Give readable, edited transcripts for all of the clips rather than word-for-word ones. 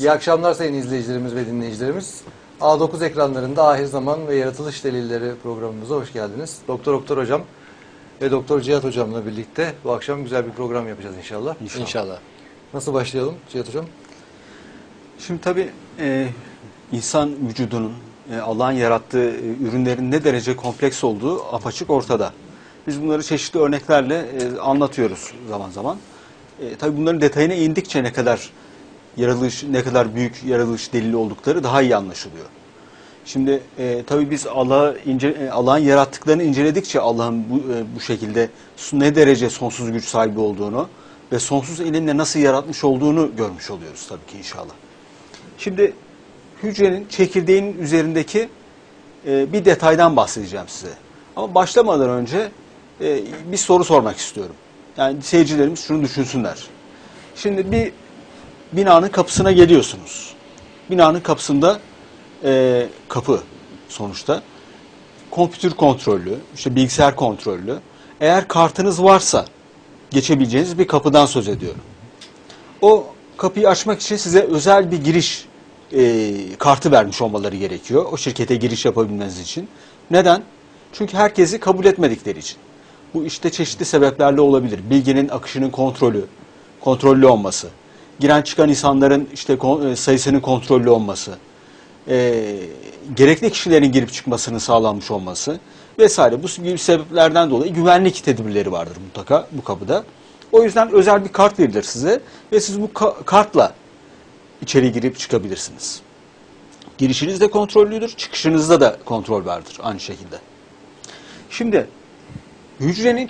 İyi akşamlar sayın izleyicilerimiz ve dinleyicilerimiz. A9 ekranlarında Ahir Zaman ve Yaratılış Delilleri programımıza hoş geldiniz. Doktor Hocam ve Doktor Cihat Hocam'la birlikte bu akşam güzel bir program yapacağız inşallah. İnşallah. Nasıl başlayalım Cihat Hocam? Şimdi tabii insan vücudunun, Allah'ın yarattığı ürünlerin ne derece kompleks olduğu apaçık ortada. Biz bunları çeşitli örneklerle anlatıyoruz zaman zaman. Tabii bunların detayına indikçe ne kadar büyük yaratılış delili oldukları daha iyi anlaşılıyor. Şimdi tabii biz Allah'ın yarattıklarını inceledikçe Allah'ın bu şekilde ne derece sonsuz güç sahibi olduğunu ve sonsuz elinle nasıl yaratmış olduğunu görmüş oluyoruz tabii ki inşallah. Şimdi hücrenin çekirdeğinin üzerindeki bir detaydan bahsedeceğim size. Ama başlamadan önce bir soru sormak istiyorum. Yani seyircilerimiz şunu düşünsünler. Şimdi bir binanın kapısına geliyorsunuz. Binanın kapısında kapı sonuçta kompütür kontrollü, işte bilgisayar kontrollü. Eğer kartınız varsa geçebileceğiniz bir kapıdan söz ediyorum. O kapıyı açmak için size özel bir giriş kartı vermiş olmaları gerekiyor. O şirkete giriş yapabilmeniz için. Neden? Çünkü herkesi kabul etmedikleri için. Bu işte çeşitli sebeplerle olabilir. Bilginin akışının kontrollü olması. Giren çıkan insanların işte sayısının kontrollü olması. Gerekli kişilerin girip çıkmasının sağlanmış olması vesaire. Bu gibi sebeplerden dolayı güvenlik tedbirleri vardır mutlaka bu kapıda. O yüzden özel bir kart verilir size ve siz bu kartla içeri girip çıkabilirsiniz. Girişiniz de kontrollüdür, çıkışınızda da kontrol vardır aynı şekilde. Şimdi hücrenin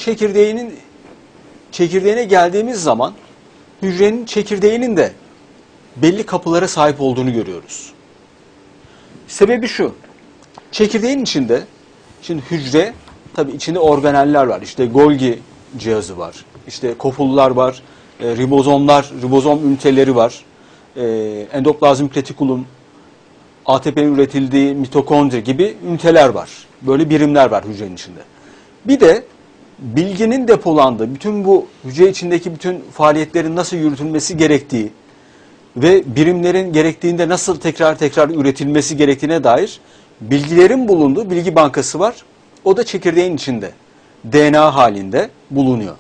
çekirdeğine geldiğimiz zaman hücrenin çekirdeğinin de belli kapılara sahip olduğunu görüyoruz. Sebebi şu, çekirdeğin içinde, şimdi hücre, tabii içinde organeller var, işte Golgi cihazı var, işte kopullar var, ribozom üniteleri var, endoplazmik retikulum, ATP'nin üretildiği mitokondri gibi üniteler var. Böyle birimler var hücrenin içinde. Bir de bilginin depolandığı, bütün bu hücre içindeki bütün faaliyetlerin nasıl yürütülmesi gerektiği ve birimlerin gerektiğinde nasıl tekrar üretilmesi gerektiğine dair bilgilerin bulunduğu bilgi bankası var. O da çekirdeğin içinde, DNA halinde bulunuyor.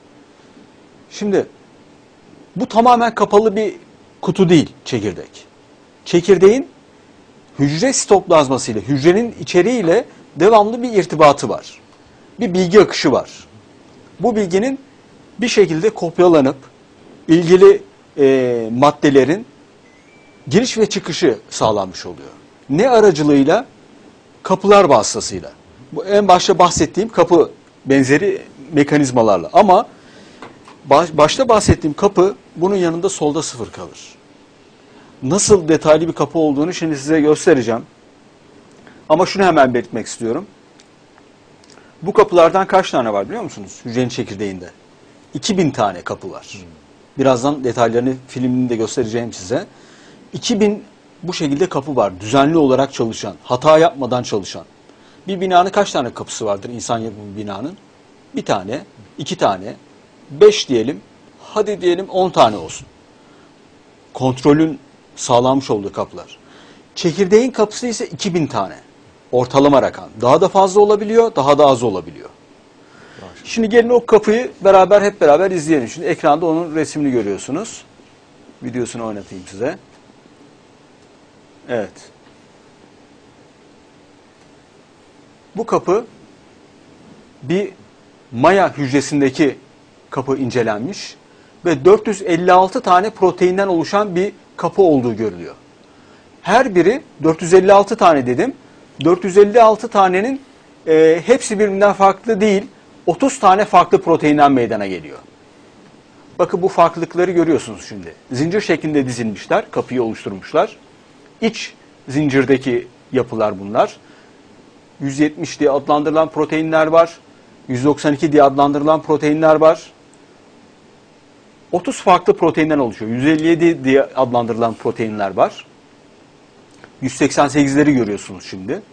Şimdi bu tamamen kapalı bir kutu değil çekirdek. Çekirdeğin hücre sitoplazması ile, hücrenin içeriğiyle devamlı bir irtibatı var. Bir bilgi akışı var. Bu bilginin bir şekilde kopyalanıp ilgili maddelerin giriş ve çıkışı sağlanmış oluyor. Ne aracılığıyla? Kapılar vasıtasıyla. Bu en başta bahsettiğim kapı benzeri mekanizmalarla. Ama başta bahsettiğim kapı bunun yanında solda 0 kalır. Nasıl detaylı bir kapı olduğunu şimdi size göstereceğim. Ama şunu hemen belirtmek istiyorum. Bu kapılardan kaç tane var biliyor musunuz hücrenin çekirdeğinde? 2000 tane kapı var. Birazdan detaylarını filminde göstereceğim size. 2000 bu şekilde kapı var. Düzenli olarak çalışan, hata yapmadan çalışan. Bir binanın kaç tane kapısı vardır insan yapımı binanın? 1 tane, 2 tane, 5 diyelim, hadi diyelim 10 tane olsun. Kontrolün sağlanmış olduğu kapılar. Çekirdeğin kapısı ise 2000 tane. Ortalama rakam. Daha da fazla olabiliyor, daha da az olabiliyor. Şimdi gelin o kapıyı hep beraber izleyelim. Şimdi ekranda onun resmini görüyorsunuz. Videosunu oynatayım size. Evet. Bu kapı bir Maya hücresindeki kapı incelenmiş ve 456 tane proteinden oluşan bir kapı olduğu görülüyor. Her biri 456 tane dedim. 456 tanenin hepsi birbirinden farklı değil. 30 tane farklı proteinden meydana geliyor. Bakın bu farklılıkları görüyorsunuz şimdi. Zincir şeklinde dizilmişler, kapıyı oluşturmuşlar. İç zincirdeki yapılar bunlar. 170 diye adlandırılan proteinler var. 192 diye adlandırılan proteinler var. 30 farklı proteinden oluşuyor. 157 diye adlandırılan proteinler var. 188'leri görüyorsunuz şimdi.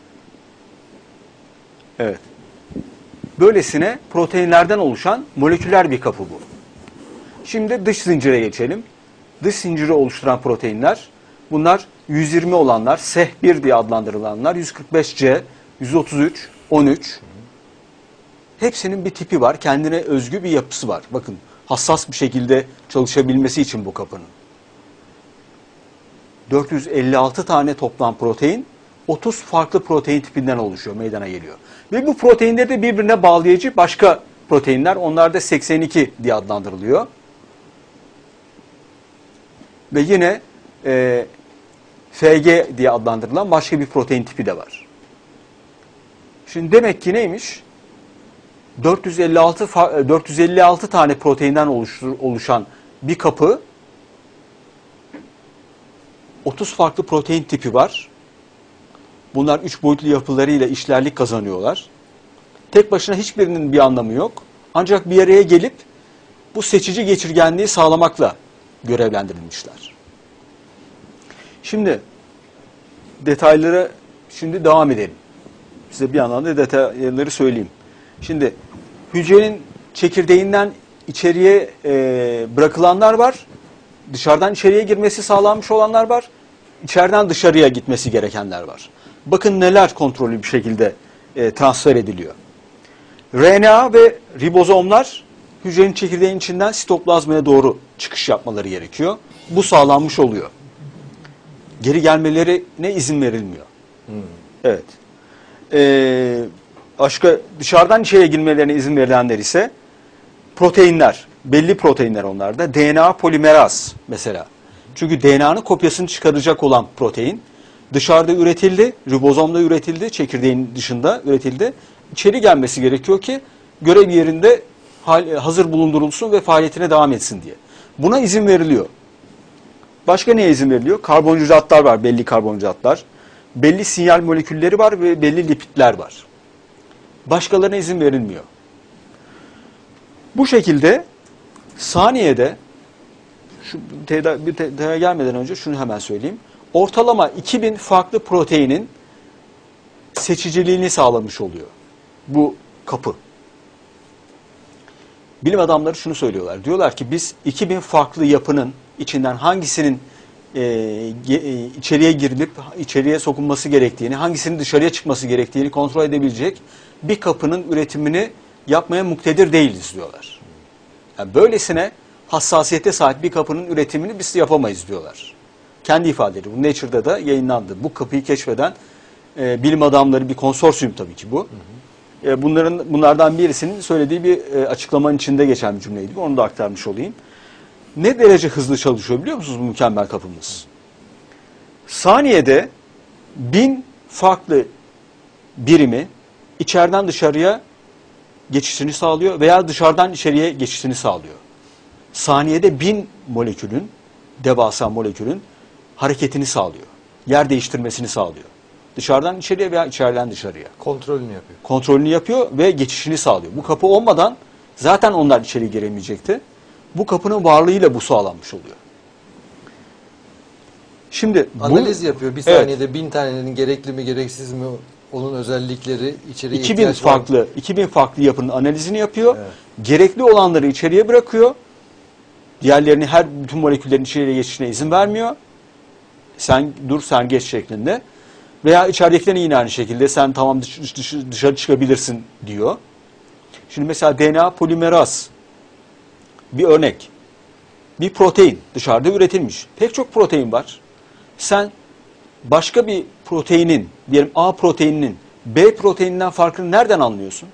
Evet. Böylesine proteinlerden oluşan moleküler bir kapı bu. Şimdi dış zincire geçelim. dış zinciri oluşturan proteinler. Bunlar 120 olanlar, SEH1 diye adlandırılanlar, 145C, 133, 13. Hepsinin bir tipi var, kendine özgü bir yapısı var. Bakın, hassas bir şekilde çalışabilmesi için bu kapının. 456 tane toplam protein, 30 farklı protein tipinden oluşuyor, meydana geliyor. Ve bu proteinleri de birbirine bağlayıcı başka proteinler, onlar da 82 diye adlandırılıyor. Ve yine FG diye adlandırılan başka bir protein tipi de var. Şimdi demek ki neymiş? 456 tane proteinden oluşan bir kapı, 30 farklı protein tipi var. Bunlar 3 boyutlu yapılarıyla işlerlik kazanıyorlar. Tek başına hiçbirinin bir anlamı yok. Ancak bir araya gelip bu seçici geçirgenliği sağlamakla görevlendirilmişler. Şimdi detaylara devam edelim. Size bir yandan da detayları söyleyeyim. Şimdi hücrenin çekirdeğinden içeriye bırakılanlar var. Dışarıdan içeriye girmesi sağlanmış olanlar var. İçeriden dışarıya gitmesi gerekenler var. Bakın neler kontrollü bir şekilde transfer ediliyor. RNA ve ribozomlar hücrenin çekirdeğin içinden sitoplazmaya doğru çıkış yapmaları gerekiyor. Bu sağlanmış oluyor. Geri gelmelerine izin verilmiyor. Evet. Başka dışarıdan içeriye girmelerine izin verilenler ise proteinler. Belli proteinler onlar da. DNA polimeraz mesela. Çünkü DNA'nın kopyasını çıkaracak olan protein dışarıda üretildi, ribozomda üretildi, çekirdeğin dışında üretildi. İçeri gelmesi gerekiyor ki görev yerinde hazır bulundurulsun ve faaliyetine devam etsin diye. Buna izin veriliyor. Başka neye izin veriliyor? Karbonhidratlar var, belli karbonhidratlar. Belli sinyal molekülleri var ve belli lipidler var. Başkalarına izin verilmiyor. Bu şekilde saniyede, bir detaya gelmeden önce şunu hemen söyleyeyim. Ortalama 2000 farklı proteinin seçiciliğini sağlamış oluyor bu kapı. Bilim adamları şunu söylüyorlar. Diyorlar ki biz 2000 farklı yapının içinden hangisinin içeriye girilip içeriye sokulması gerektiğini, hangisinin dışarıya çıkması gerektiğini kontrol edebilecek bir kapının üretimini yapmaya muktedir değiliz diyorlar. Yani böylesine hassasiyete sahip bir kapının üretimini biz yapamayız diyorlar. Kendi ifadeleri. Bu Nature'da da yayınlandı. Bu kapıyı keşfeden bilim adamları bir konsorsiyum tabii ki bu. Bunlardan birisinin söylediği bir açıklamanın içinde geçen bir cümleydi. Onu da aktarmış olayım. Ne derece hızlı çalışıyor biliyor musunuz bu mükemmel kapımız? Saniyede 1000 farklı birimi içeriden dışarıya geçişini sağlıyor veya dışarıdan içeriye geçişini sağlıyor. Saniyede 1000 molekülün, devasa molekülün hareketini sağlıyor. Yer değiştirmesini sağlıyor. Dışarıdan içeriye veya içeriden dışarıya. Kontrolünü yapıyor. Kontrolünü yapıyor ve geçişini sağlıyor. Bu kapı olmadan zaten onlar içeri giremeyecekti. Bu kapının varlığıyla bu sağlanmış oluyor. Şimdi analiz yapıyor. Bir saniyede 1000 tanenin gerekli mi gereksiz mi, onun özellikleri, içeriye 2000 farklı, var mı? 2000 farklı yapının analizini yapıyor. Evet. Gerekli olanları içeriye bırakıyor. Diğerlerini bütün moleküllerin içeriye geçişine izin vermiyor. Sen dur, sen geç şeklinde. Veya içeridekilerin yine aynı şekilde sen tamam dışarı çıkabilirsin diyor. Şimdi mesela DNA polimeraz bir örnek. Bir protein dışarıda üretilmiş. Pek çok protein var. Sen başka bir proteinin, diyelim A proteininin B proteininden farkını nereden anlıyorsun?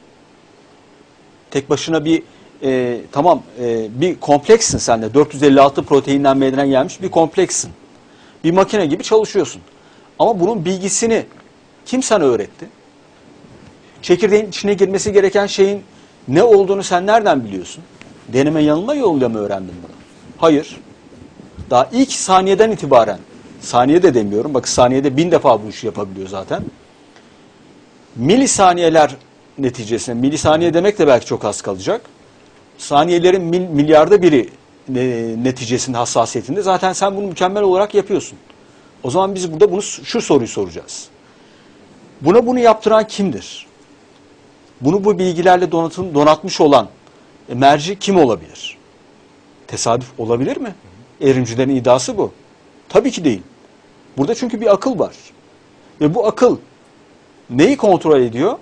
Tek başına bir bir komplekssin sen de. 456 proteinden meydana gelmiş bir komplekssin. Bir makine gibi çalışıyorsun. Ama bunun bilgisini kim sana öğretti? Çekirdeğin içine girmesi gereken şeyin ne olduğunu sen nereden biliyorsun? Deneme yanılma yoluyla mı öğrendin bunu? Hayır. Daha ilk saniyeden itibaren, saniye de demiyorum, bak saniyede 1000 defa bu işi yapabiliyor zaten. Milisaniyeler neticesinde, milisaniye demek de belki çok az kalacak. Saniyelerin milyarda biri neticesinde, hassasiyetinde zaten sen bunu mükemmel olarak yapıyorsun. O zaman biz burada şu soruyu soracağız. Bunu yaptıran kimdir? Bunu bu bilgilerle donatmış olan merci kim olabilir? Tesadüf olabilir mi? Evrimcilerin iddiası bu. Tabii ki değil. Burada çünkü bir akıl var. Ve bu akıl neyi kontrol ediyor?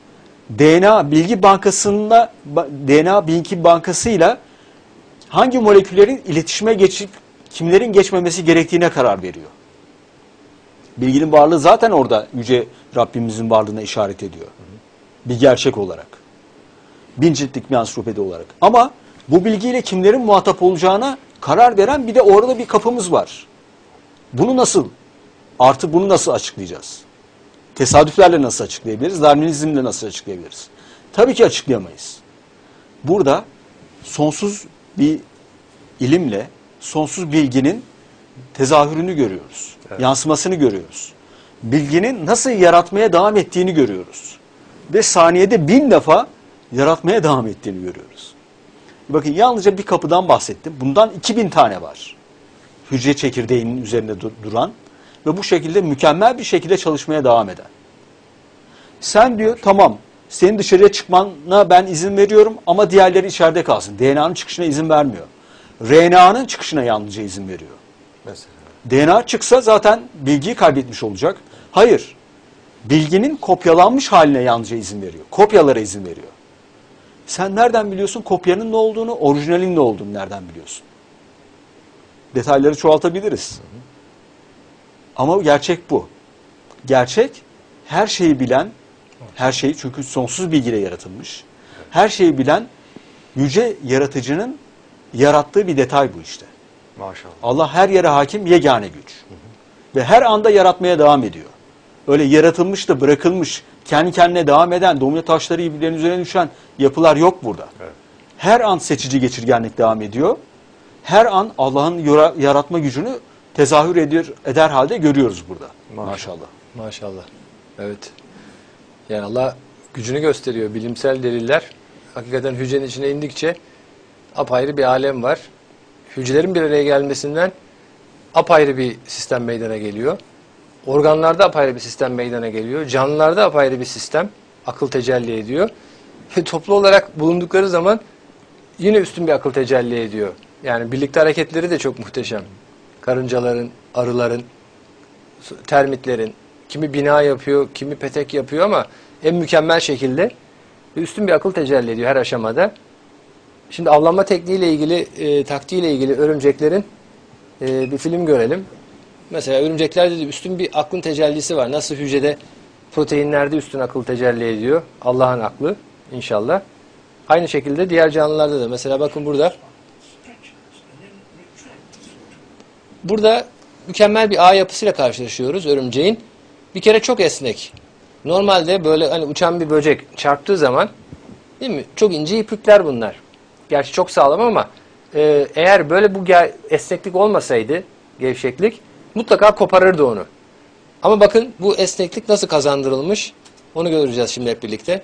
DNA bilgi bankasında DNA bilgi bankasıyla hangi moleküllerin iletişime geçip kimlerin geçmemesi gerektiğine karar veriyor. Bilginin varlığı zaten orada Yüce Rabbimizin varlığına işaret ediyor. Bir gerçek olarak. Bin ciltlik bir ansiklopedi olarak. Ama bu bilgiyle kimlerin muhatap olacağına karar veren bir de orada bir kapımız var. Bunu nasıl, artı bunu nasıl açıklayacağız? Tesadüflerle nasıl açıklayabiliriz? Darwinizmle nasıl açıklayabiliriz? Tabii ki açıklayamayız. Burada sonsuz bir ilimle, sonsuz bilginin tezahürünü görüyoruz. Evet. Yansımasını görüyoruz. Bilginin nasıl yaratmaya devam ettiğini görüyoruz. Ve saniyede 1000 defa yaratmaya devam ettiğini görüyoruz. Bakın yalnızca bir kapıdan bahsettim. Bundan 2000 tane var. Hücre çekirdeğinin üzerinde duran ve bu şekilde mükemmel bir şekilde çalışmaya devam eden. Sen diyor tamam senin dışarıya çıkmana ben izin veriyorum ama diğerleri içeride kalsın. DNA'nın çıkışına izin vermiyor. RNA'nın çıkışına yalnızca izin veriyor. Mesela. DNA çıksa zaten bilgiyi kaybetmiş olacak. Hayır. Bilginin kopyalanmış haline yalnızca izin veriyor. Kopyalara izin veriyor. Sen nereden biliyorsun kopyanın ne olduğunu, orijinalin ne olduğunu nereden biliyorsun? Detayları çoğaltabiliriz. Ama gerçek bu. Gerçek her şeyi bilen, her şeyi çünkü sonsuz bilgiyle yaratılmış. Her şeyi bilen yüce yaratıcının yarattığı bir detay bu işte. Maşallah. Allah her yere hakim yegane güç. Ve her anda yaratmaya devam ediyor. Öyle yaratılmış da bırakılmış, kendi kendine devam eden, domino taşları birbirlerinin üzerine düşen yapılar yok burada. Evet. Her an seçici geçirgenlik devam ediyor. Her an Allah'ın yaratma gücünü tezahür eder halde görüyoruz burada. Maşallah. Maşallah. Evet. Yani Allah gücünü gösteriyor. Bilimsel deliller hakikaten hücrenin içine indikçe apayrı bir alem var. Hücrelerin bir araya gelmesinden apayrı bir sistem meydana geliyor. Organlarda apayrı bir sistem meydana geliyor. Canlılarda apayrı bir sistem akıl tecelli ediyor. Toplu olarak bulundukları zaman yine üstün bir akıl tecelli ediyor. Yani birlikte hareketleri de çok muhteşem. Karıncaların, arıların, termitlerin, kimi bina yapıyor, kimi petek yapıyor ama en mükemmel şekilde üstün bir akıl tecelli ediyor her aşamada. Şimdi avlanma tekniğiyle ilgili, taktiğiyle ilgili örümceklerin bir film görelim. Mesela örümceklerde de üstün bir aklın tecellisi var. Nasıl hücrede proteinlerde üstün akıl tecelli ediyor. Allah'ın aklı inşallah. Aynı şekilde diğer canlılarda da. Mesela bakın burada. Burada mükemmel bir ağ yapısıyla karşılaşıyoruz örümceğin. Bir kere çok esnek. Normalde böyle hani uçan bir böcek çarptığı zaman değil mi? Çok ince iplikler bunlar. Gerçi çok sağlam ama eğer böyle bu esneklik olmasaydı, gevşeklik mutlaka koparırdı onu. Ama bakın bu esneklik nasıl kazandırılmış onu göreceğiz şimdi hep birlikte.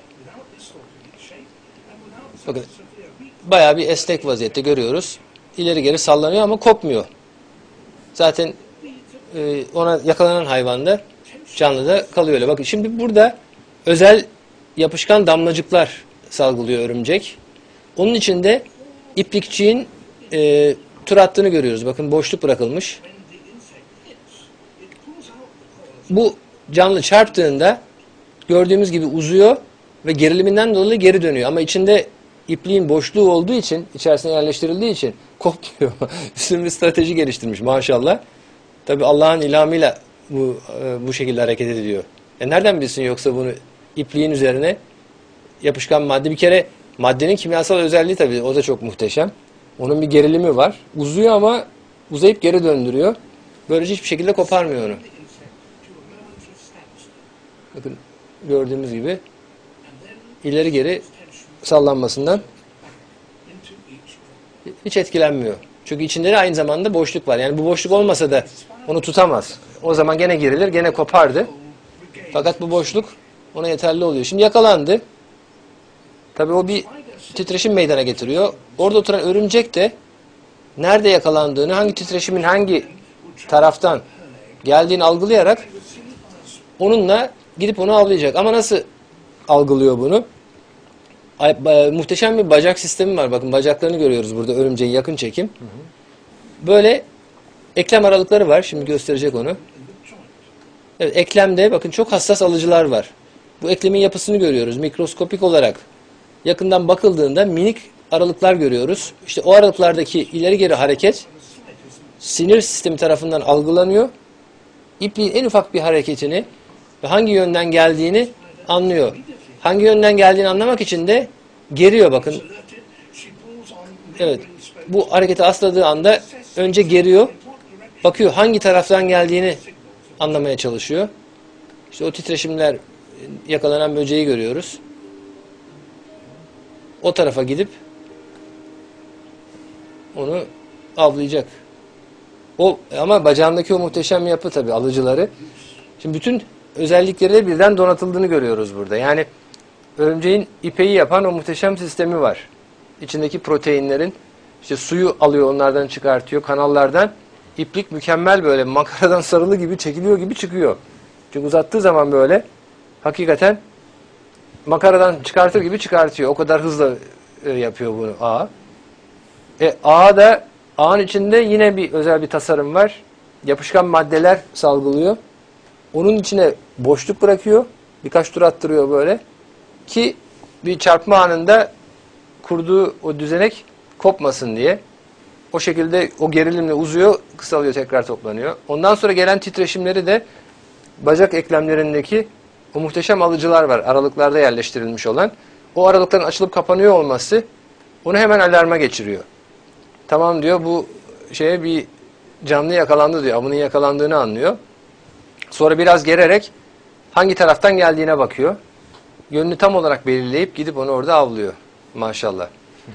Bakın bayağı bir esnek vaziyette görüyoruz. İleri geri sallanıyor ama kopmuyor. Zaten ona yakalanan hayvanda canlıda kalıyor öyle. Bakın şimdi burada özel yapışkan damlacıklar salgılıyor örümcek. Onun içinde iplikçiğin tur attığını görüyoruz. Bakın boşluk bırakılmış. Bu canlı çarptığında gördüğümüz gibi uzuyor ve geriliminden dolayı geri dönüyor. Ama içinde ipliğin boşluğu olduğu için, içerisine yerleştirildiği için kopmuyor. Üstün bir strateji geliştirmiş maşallah. Tabi Allah'ın ilhamıyla bu şekilde hareket ediyor. Nereden bilsin yoksa bunu ipliğin üzerine yapışkan madde. Bir kere maddenin kimyasal özelliği tabii o da çok muhteşem. Onun bir gerilimi var. Uzuyor ama uzayıp geri döndürüyor. Böylece hiçbir şekilde koparmıyor onu. Bakın gördüğümüz gibi ileri geri sallanmasından hiç etkilenmiyor. Çünkü içinde de aynı zamanda boşluk var. Yani bu boşluk olmasa da onu tutamaz. O zaman gene gerilir, gene kopardı. Fakat bu boşluk ona yeterli oluyor. Şimdi yakalandı. Tabii o bir titreşim meydana getiriyor. Orada oturan örümcek de nerede yakalandığını, hangi titreşimin hangi taraftan geldiğini algılayarak onunla gidip onu avlayacak. Ama nasıl algılıyor bunu? Muhteşem bir bacak sistemi var. Bakın bacaklarını görüyoruz burada örümceğin yakın çekim. böyle eklem aralıkları var. Şimdi gösterecek onu. Evet, eklemde bakın çok hassas alıcılar var. Bu eklemin yapısını görüyoruz mikroskopik olarak. Yakından bakıldığında minik aralıklar görüyoruz. İşte o aralıklardaki ileri geri hareket sinir sistemi tarafından algılanıyor. İpliğin en ufak bir hareketini ve hangi yönden geldiğini anlıyor. Hangi yönden geldiğini anlamak için de geriyor bakın. Evet. Bu hareketi asladığı anda önce geriyor. Bakıyor hangi taraftan geldiğini anlamaya çalışıyor. İşte o titreşimler, yakalanan böceği görüyoruz. O tarafa gidip onu avlayacak. O ama bacağındaki o muhteşem yapı tabii alıcıları. Şimdi bütün özellikleri de birden donatıldığını görüyoruz burada. Yani örümceğin ipeyi yapan o muhteşem sistemi var. İçindeki proteinlerin işte suyu alıyor, onlardan çıkartıyor kanallardan. İplik mükemmel böyle makaradan sarılı gibi çekiliyor gibi çıkıyor. Çünkü uzattığı zaman böyle hakikaten makaradan çıkartır gibi çıkartıyor. O kadar hızlı yapıyor bunu ağ. Ağın içinde yine bir özel bir tasarım var. Yapışkan maddeler salgılıyor. Onun içine boşluk bırakıyor. Birkaç tur attırıyor böyle. Ki bir çarpma anında kurduğu o düzenek kopmasın diye. O şekilde o gerilimle uzuyor, kısalıyor, tekrar toplanıyor. Ondan sonra gelen titreşimleri de bacak eklemlerindeki o muhteşem alıcılar var. Aralıklarda yerleştirilmiş olan. O aralıkların açılıp kapanıyor olması onu hemen alarma geçiriyor. Tamam diyor, bu şeye bir canlı yakalandı diyor. Avının yakalandığını anlıyor. Sonra biraz gererek hangi taraftan geldiğine bakıyor. Yönünü tam olarak belirleyip gidip onu orada avlıyor. Maşallah.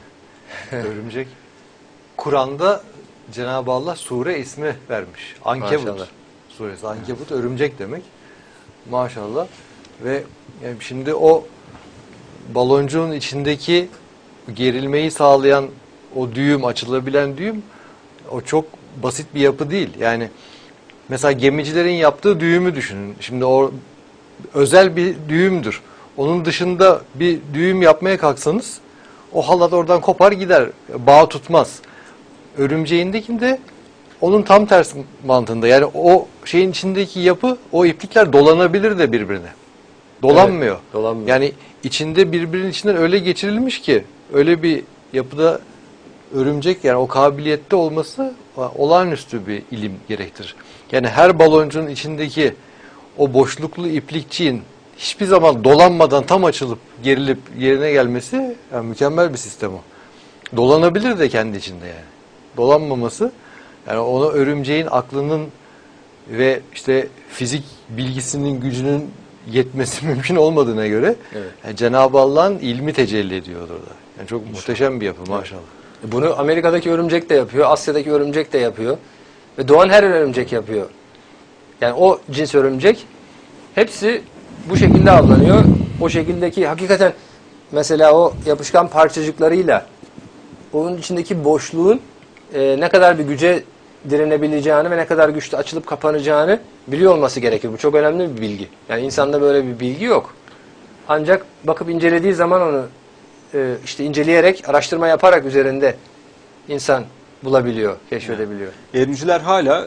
Örümcek. Kur'an'da Cenab-ı Allah sure ismi vermiş. Ankebut Maşallah. suresi. Ankebut örümcek demek. Maşallah. Ve yani şimdi o baloncuğun içindeki gerilmeyi sağlayan o düğüm, açılabilen düğüm, o çok basit bir yapı değil. Yani mesela gemicilerin yaptığı düğümü düşünün. Şimdi o özel bir düğümdür. Onun dışında bir düğüm yapmaya kalksanız o halat oradan kopar gider. Bağ tutmaz. Örümceğindekinde onun tam tersi mantığında. Yani o şeyin içindeki yapı, o iplikler dolanabilir de birbirine. Dolanmıyor. Evet, dolanmıyor. Yani içinde birbirinin içinden öyle geçirilmiş ki öyle bir yapıda örümcek, yani o kabiliyette olması olağanüstü bir ilim gerektirir. Yani her baloncuğun içindeki o boşluklu iplikçiğin hiçbir zaman dolanmadan tam açılıp gerilip yerine gelmesi yani mükemmel bir sistem o. Dolanabilir de kendi içinde yani. Dolanmaması, yani ona örümceğin aklının ve işte fizik bilgisinin gücünün yetmesi mümkün olmadığına göre Evet. yani Cenab-ı Allah'ın ilmi tecelli ediyor orada. Yani çok muhteşem bir yapı maşallah. Bunu Amerika'daki örümcek de yapıyor, Asya'daki örümcek de yapıyor ve doğan her örümcek yapıyor. Yani o cins örümcek hepsi bu şekilde avlanıyor. O şekildeki hakikaten mesela o yapışkan parçacıklarıyla onun içindeki boşluğun ne kadar bir güce direnebileceğini ve ne kadar güçlü açılıp kapanacağını biliyor olması gerekir. Bu çok önemli bir bilgi. Yani insanda böyle bir bilgi yok. Ancak bakıp incelediği zaman onu işte inceleyerek, araştırma yaparak üzerinde insan bulabiliyor, keşfedebiliyor. Evrimciler hala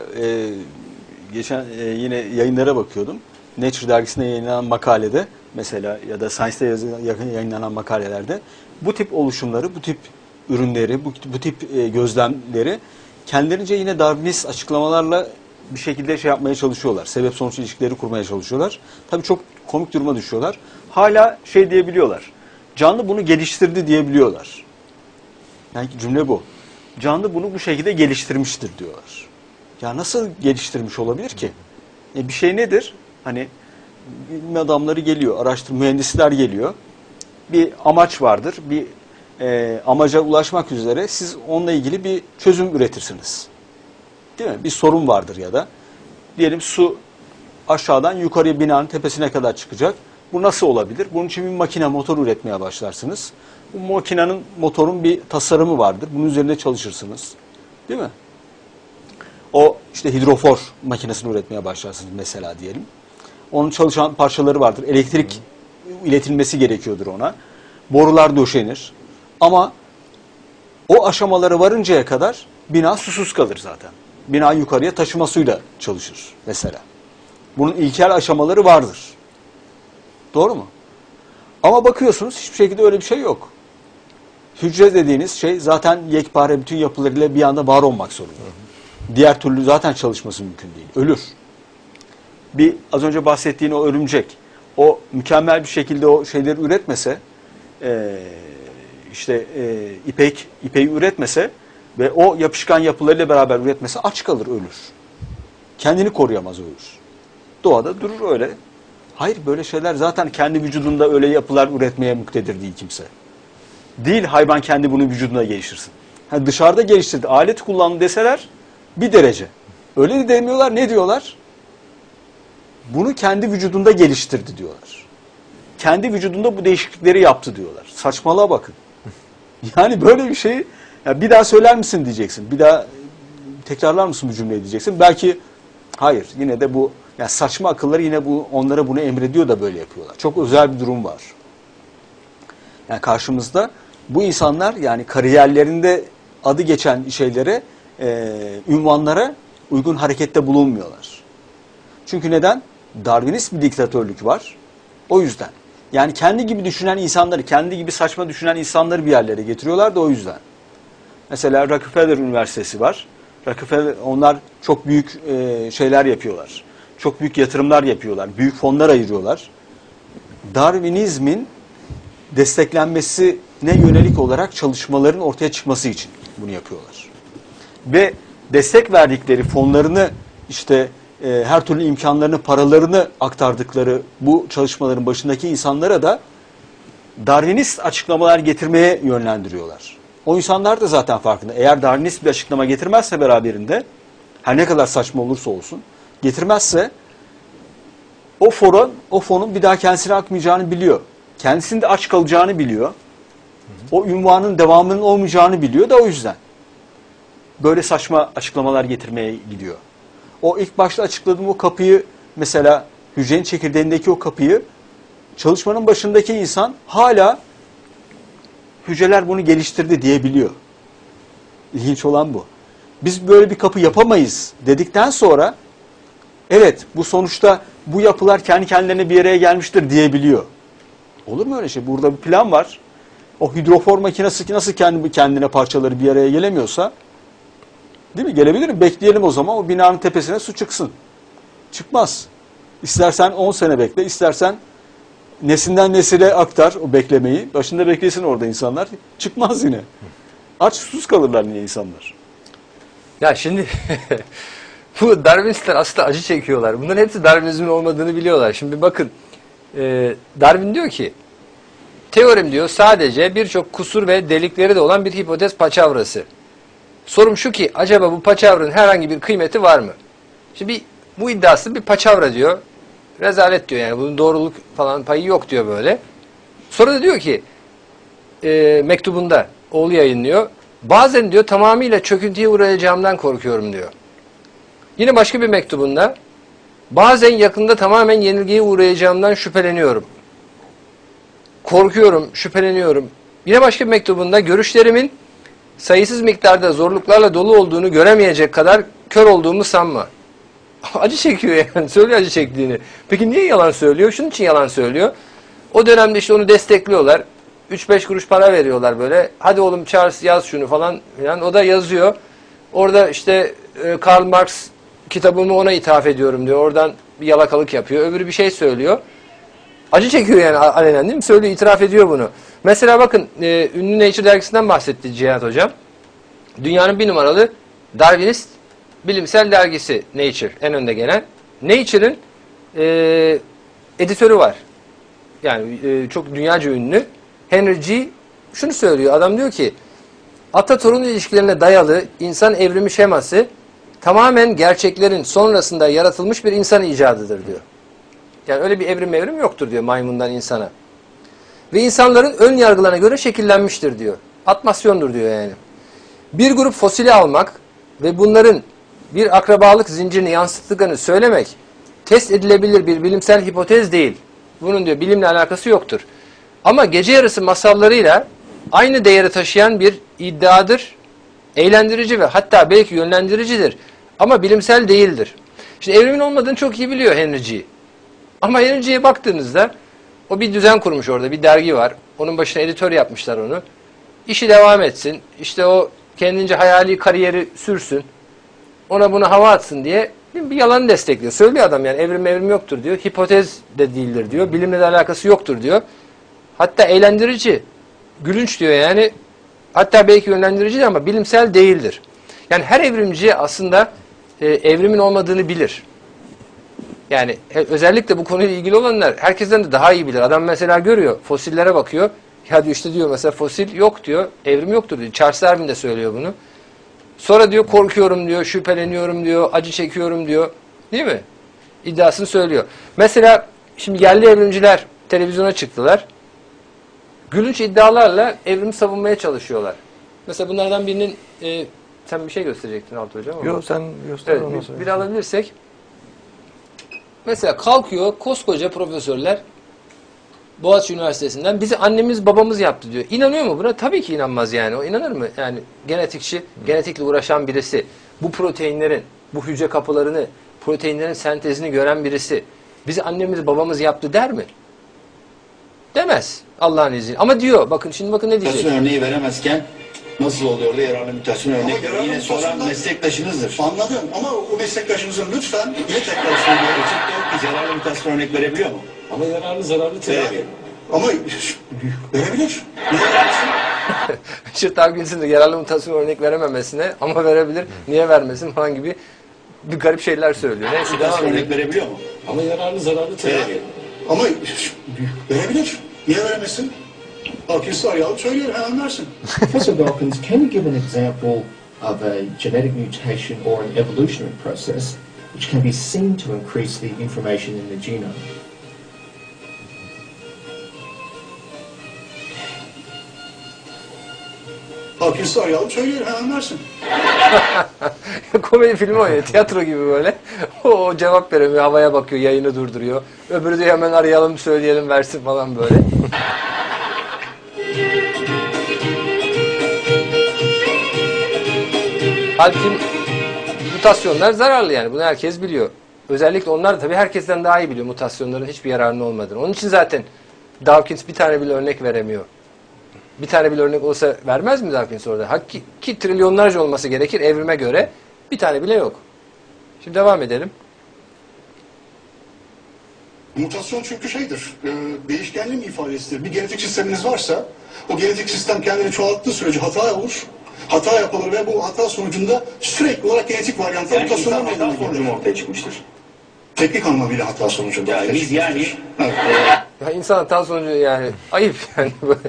geçen yine yayınlara bakıyordum. Nature dergisinde yayınlanan makalede mesela ya da Science'de yayınlanan makalelerde bu tip oluşumları, bu tip ürünleri, bu tip gözlemleri kendilerince yine Darwinist açıklamalarla bir şekilde şey yapmaya çalışıyorlar. Sebep sonuç ilişkileri kurmaya çalışıyorlar. Tabii çok komik duruma düşüyorlar. Hala şey diyebiliyorlar. Canlı bunu geliştirdi diyebiliyorlar. Yani cümle bu. Canlı bunu bu şekilde geliştirmiştir diyorlar. Ya nasıl geliştirmiş olabilir ki? Bir şey nedir? Hani bilim adamları geliyor, mühendisler geliyor. Bir amaç vardır, bir amaca ulaşmak üzere siz onunla ilgili bir çözüm üretirsiniz. Değil mi? Bir sorun vardır ya da. Diyelim su aşağıdan yukarıya binanın tepesine kadar çıkacak. Bu nasıl olabilir? Bunun için bir makine, motor üretmeye başlarsınız. Bu makinenin, motorun bir tasarımı vardır. Bunun üzerinde çalışırsınız. Değil mi? O işte hidrofor makinesini üretmeye başlarsınız mesela diyelim. Onun çalışan parçaları vardır. Elektrik iletilmesi gerekiyordur ona. Borular döşenir. Ama o aşamalara varıncaya kadar bina susuz kalır zaten. Bina yukarıya taşıma suyla çalışır mesela. Bunun ilkel aşamaları vardır. Doğru mu? Ama bakıyorsunuz hiçbir şekilde öyle bir şey yok. Hücre dediğiniz şey zaten yekpare bütün yapılarıyla bir anda var olmak zorunda. Diğer türlü zaten çalışması mümkün değil. Ölür. Bir az önce bahsettiğin o örümcek, o mükemmel bir şekilde o şeyleri üretmese, ipeği üretmese ve o yapışkan yapılarıyla beraber üretmese aç kalır, ölür. Kendini koruyamaz, ölür. Doğada durur öyle. Hayır, böyle şeyler zaten kendi vücudunda öyle yapılar üretmeye muktedir değil kimse. Değil hayvan kendi bunu vücuduna geliştirsin. Yani dışarıda geliştirdi, alet kullandı deseler bir derece. Öyle de demiyorlar, ne diyorlar? Bunu kendi vücudunda geliştirdi diyorlar. Kendi vücudunda bu değişiklikleri yaptı diyorlar. Saçmalığa bakın. Yani böyle bir şeyi ya bir daha söyler misin diyeceksin. Bir daha tekrarlar mısın bu cümleyi diyeceksin. Belki hayır, yine de bu yani saçma akılları yine bu onlara bunu emrediyor da böyle yapıyorlar. Çok özel bir durum var. Yani karşımızda bu insanlar yani kariyerlerinde adı geçen şeylere, ünvanlara uygun harekette bulunmuyorlar. Çünkü neden? Darwinist bir diktatörlük var. O yüzden. Yani kendi gibi düşünen insanları, kendi gibi saçma düşünen insanları bir yerlere getiriyorlar da o yüzden. Mesela Rockefeller Üniversitesi var. Rockefeller, onlar çok büyük şeyler yapıyorlar. Çok büyük yatırımlar yapıyorlar. Büyük fonlar ayırıyorlar. Darwinizmin desteklenmesine yönelik olarak çalışmaların ortaya çıkması için bunu yapıyorlar. Ve destek verdikleri fonlarını işte her türlü imkanlarını, paralarını aktardıkları bu çalışmaların başındaki insanlara da Darwinist açıklamalar getirmeye yönlendiriyorlar. O insanlar da zaten farkında. Eğer Darwinist bir açıklama getirmezse beraberinde, her ne kadar saçma olursa olsun, getirmezse o fonun bir daha kendisine akmayacağını biliyor. Kendisinde aç kalacağını biliyor. O ünvanın devamının olmayacağını biliyor da o yüzden. Böyle saçma açıklamalar getirmeye gidiyor. O ilk başta açıkladığım o kapıyı, mesela hücrenin çekirdeğindeki o kapıyı, çalışmanın başındaki insan hala hücreler bunu geliştirdi diyebiliyor. İlginç olan bu. Biz böyle bir kapı yapamayız dedikten sonra, evet bu sonuçta bu yapılar kendi kendilerine bir araya gelmiştir diyebiliyor. Olur mu öyle şey? Burada bir plan var. O hidrofor makinesi nasıl kendi kendine parçaları bir araya gelemiyorsa, değil mi? Gelebilir mi? Bekleyelim o zaman o binanın tepesine su çıksın. Çıkmaz. İstersen 10 sene bekle, istersen nesilden nesile aktar o beklemeyi. Başında beklesin orada insanlar. Çıkmaz yine. Aç susuz kalırlar yine insanlar. Ya şimdi bu Darwinistler aslında acı çekiyorlar. Bunların hepsi Darwinizmin olmadığını biliyorlar. Şimdi bakın Darwin diyor ki teorim diyor sadece birçok kusur ve delikleri de olan bir hipotez paçavrası. Sorum şu ki acaba bu paçavranın herhangi bir kıymeti var mı? Şimdi bu iddiası bir paçavra diyor. Rezalet diyor yani bunun doğruluk falan payı yok diyor böyle. Sonra da diyor ki mektubunda oğlu yayınlıyor. Bazen diyor tamamıyla çöküntüye uğrayacağımdan korkuyorum diyor. Yine başka bir mektubunda bazen yakında tamamen yenilgiye uğrayacağımdan şüpheleniyorum. Korkuyorum, şüpheleniyorum. Yine başka bir mektubunda görüşlerimin sayısız miktarda zorluklarla dolu olduğunu göremeyecek kadar kör olduğumu sanma. Acı çekiyor yani. Söylüyor acı çektiğini. Peki niye yalan söylüyor? Şunun için yalan söylüyor. O dönemde işte onu destekliyorlar. 3-5 kuruş para veriyorlar böyle. Hadi oğlum Charles yaz şunu falan filan. O da yazıyor. Orada işte Karl Marx kitabımı ona ithaf ediyorum diyor. Oradan bir yalakalık yapıyor. Öbürü bir şey söylüyor. Acı çekiyor yani alenen değil mi? Söylüyor, itiraf ediyor bunu. Mesela bakın ünlü Nature dergisinden bahsetti Cihat Hocam. Dünyanın bir numaralı Darwinist bilimsel dergisi Nature, en önde gelen. Nature'ın editörü var. Yani çok dünyaca ünlü. Henry G. şunu söylüyor. Adam diyor ki ata-torun ilişkilerine dayalı insan evrimi şeması tamamen gerçeklerin sonrasında yaratılmış bir insan icadıdır diyor. Yani öyle bir evrim yoktur diyor maymundan insana. Ve insanların ön yargılarına göre şekillenmiştir diyor. Atmasyondur diyor yani. Bir grup fosili almak ve bunların bir akrabalık zincirini yansıttıklarını söylemek test edilebilir bir bilimsel hipotez değil. Bunun diyor bilimle alakası yoktur. Ama gece yarısı masallarıyla aynı değeri taşıyan bir iddiadır. eğlendirici ve hatta belki yönlendiricidir. Ama bilimsel değildir. Şimdi evrimin olmadığını çok iyi biliyor Henry G. Ama Henry G'ye baktığınızda o bir düzen kurmuş orada, bir dergi var. Onun başına editör yapmışlar onu. İşi devam etsin, işte o kendince hayali kariyeri sürsün, ona buna hava atsın diye bir yalanı destekliyor. Söylüyor adam yani evrim yoktur diyor, hipotez de değildir diyor, bilimle de alakası yoktur diyor. Hatta eğlendirici, gülünç diyor yani, hatta belki yönlendirici de ama bilimsel değildir. Yani her evrimci aslında evrimin olmadığını bilir. Yani özellikle bu konuyla ilgili olanlar herkesten de daha iyi bilir. Adam mesela görüyor, fosillere bakıyor. Ya diyor işte diyor mesela fosil yok diyor, evrim yoktur diyor. Charles Darwin de söylüyor bunu. Sonra diyor korkuyorum diyor, şüpheleniyorum diyor, acı çekiyorum diyor. Değil mi? İddiasını söylüyor. Mesela şimdi yerli evrimciler televizyona çıktılar. Gülünç iddialarla evrimi savunmaya çalışıyorlar. Mesela bunlardan birinin sen bir şey gösterecektin Altı Hocam ama. Yok sen göster Evet, ondan sonra. bir alabilirsek. Mesela kalkıyor koskoca profesörler Boğaziçi Üniversitesi'nden bizi annemiz babamız yaptı diyor. İnanıyor mu buna? Tabii ki inanmaz yani. O inanır mı? Yani genetikçi, genetikle uğraşan birisi, bu proteinlerin, bu hücre kapılarını, proteinlerin sentezini gören birisi bizi annemiz babamız yaptı der mi? Demez Allah'ın izniyle. Ama diyor, bakın şimdi bakın ne diyecek. Mutasyon örneği veremezken nasıl oluyor da yararlı mutasyon örnekleri yine soran meslektaşınızdır. Anladım ama o meslektaşımızın lütfen yine tekrar söylüyorum. Diyor ki yararlı mutasyon örnek verebiliyor mu? Ama yararlı zararlı Veremiyor. Ama verebilir. Niye vermesin? Richard Dawkins'in de yararlı mutasyon örnek verememesine ama verebilir, niye vermesin falan gibi bir garip şeyler söylüyor. Neyse devam Mutasyon örnek edelim. verebiliyor mu? Ama yararlı zararlı Veremiyor. Ama verebilir. Niye vermesin? Dawkins'i arayalım söyleyelim hemen versin. Professor Dawkins, can you give an example of a genetic mutation or an evolutionary process which can be seen to increase the information in the genome? Dawkins'i arayalım söyleyelim hemen versin. Komedi filmi oynuyor. Tiyatro gibi böyle. O cevap veremiyor. Havaya bakıyor. Yayını durduruyor. Öbürü de hemen arayalım söyleyelim versin falan böyle. Halbuki mutasyonlar zararlı yani. Bunu herkes biliyor. Özellikle onlar tabii herkesten daha iyi biliyor mutasyonların hiçbir yararının olmadığını. Onun için zaten Dawkins bir tane bile örnek veremiyor. Bir tane bile örnek olsa vermez mi Dawkins orada? Hakiki ki trilyonlarca olması gerekir evrime göre. Bir tane bile yok. Şimdi devam edelim. Mutasyon çünkü şeydir, değişkenliğin ifadesidir. Bir genetik sisteminiz varsa, o genetik sistem kendini çoğalttığı sürece hata olur. Hata yapılır ve bu hata sonucunda sürekli olarak genetik varyantlar Yani mutasyonlar insan hata meydana sonucu gelir. mu ortaya çıkmıştır? Teknik anlamıyla hata sonucu. Yani biz yani Evet. Ya insan hata sonucu yani ayıp yani.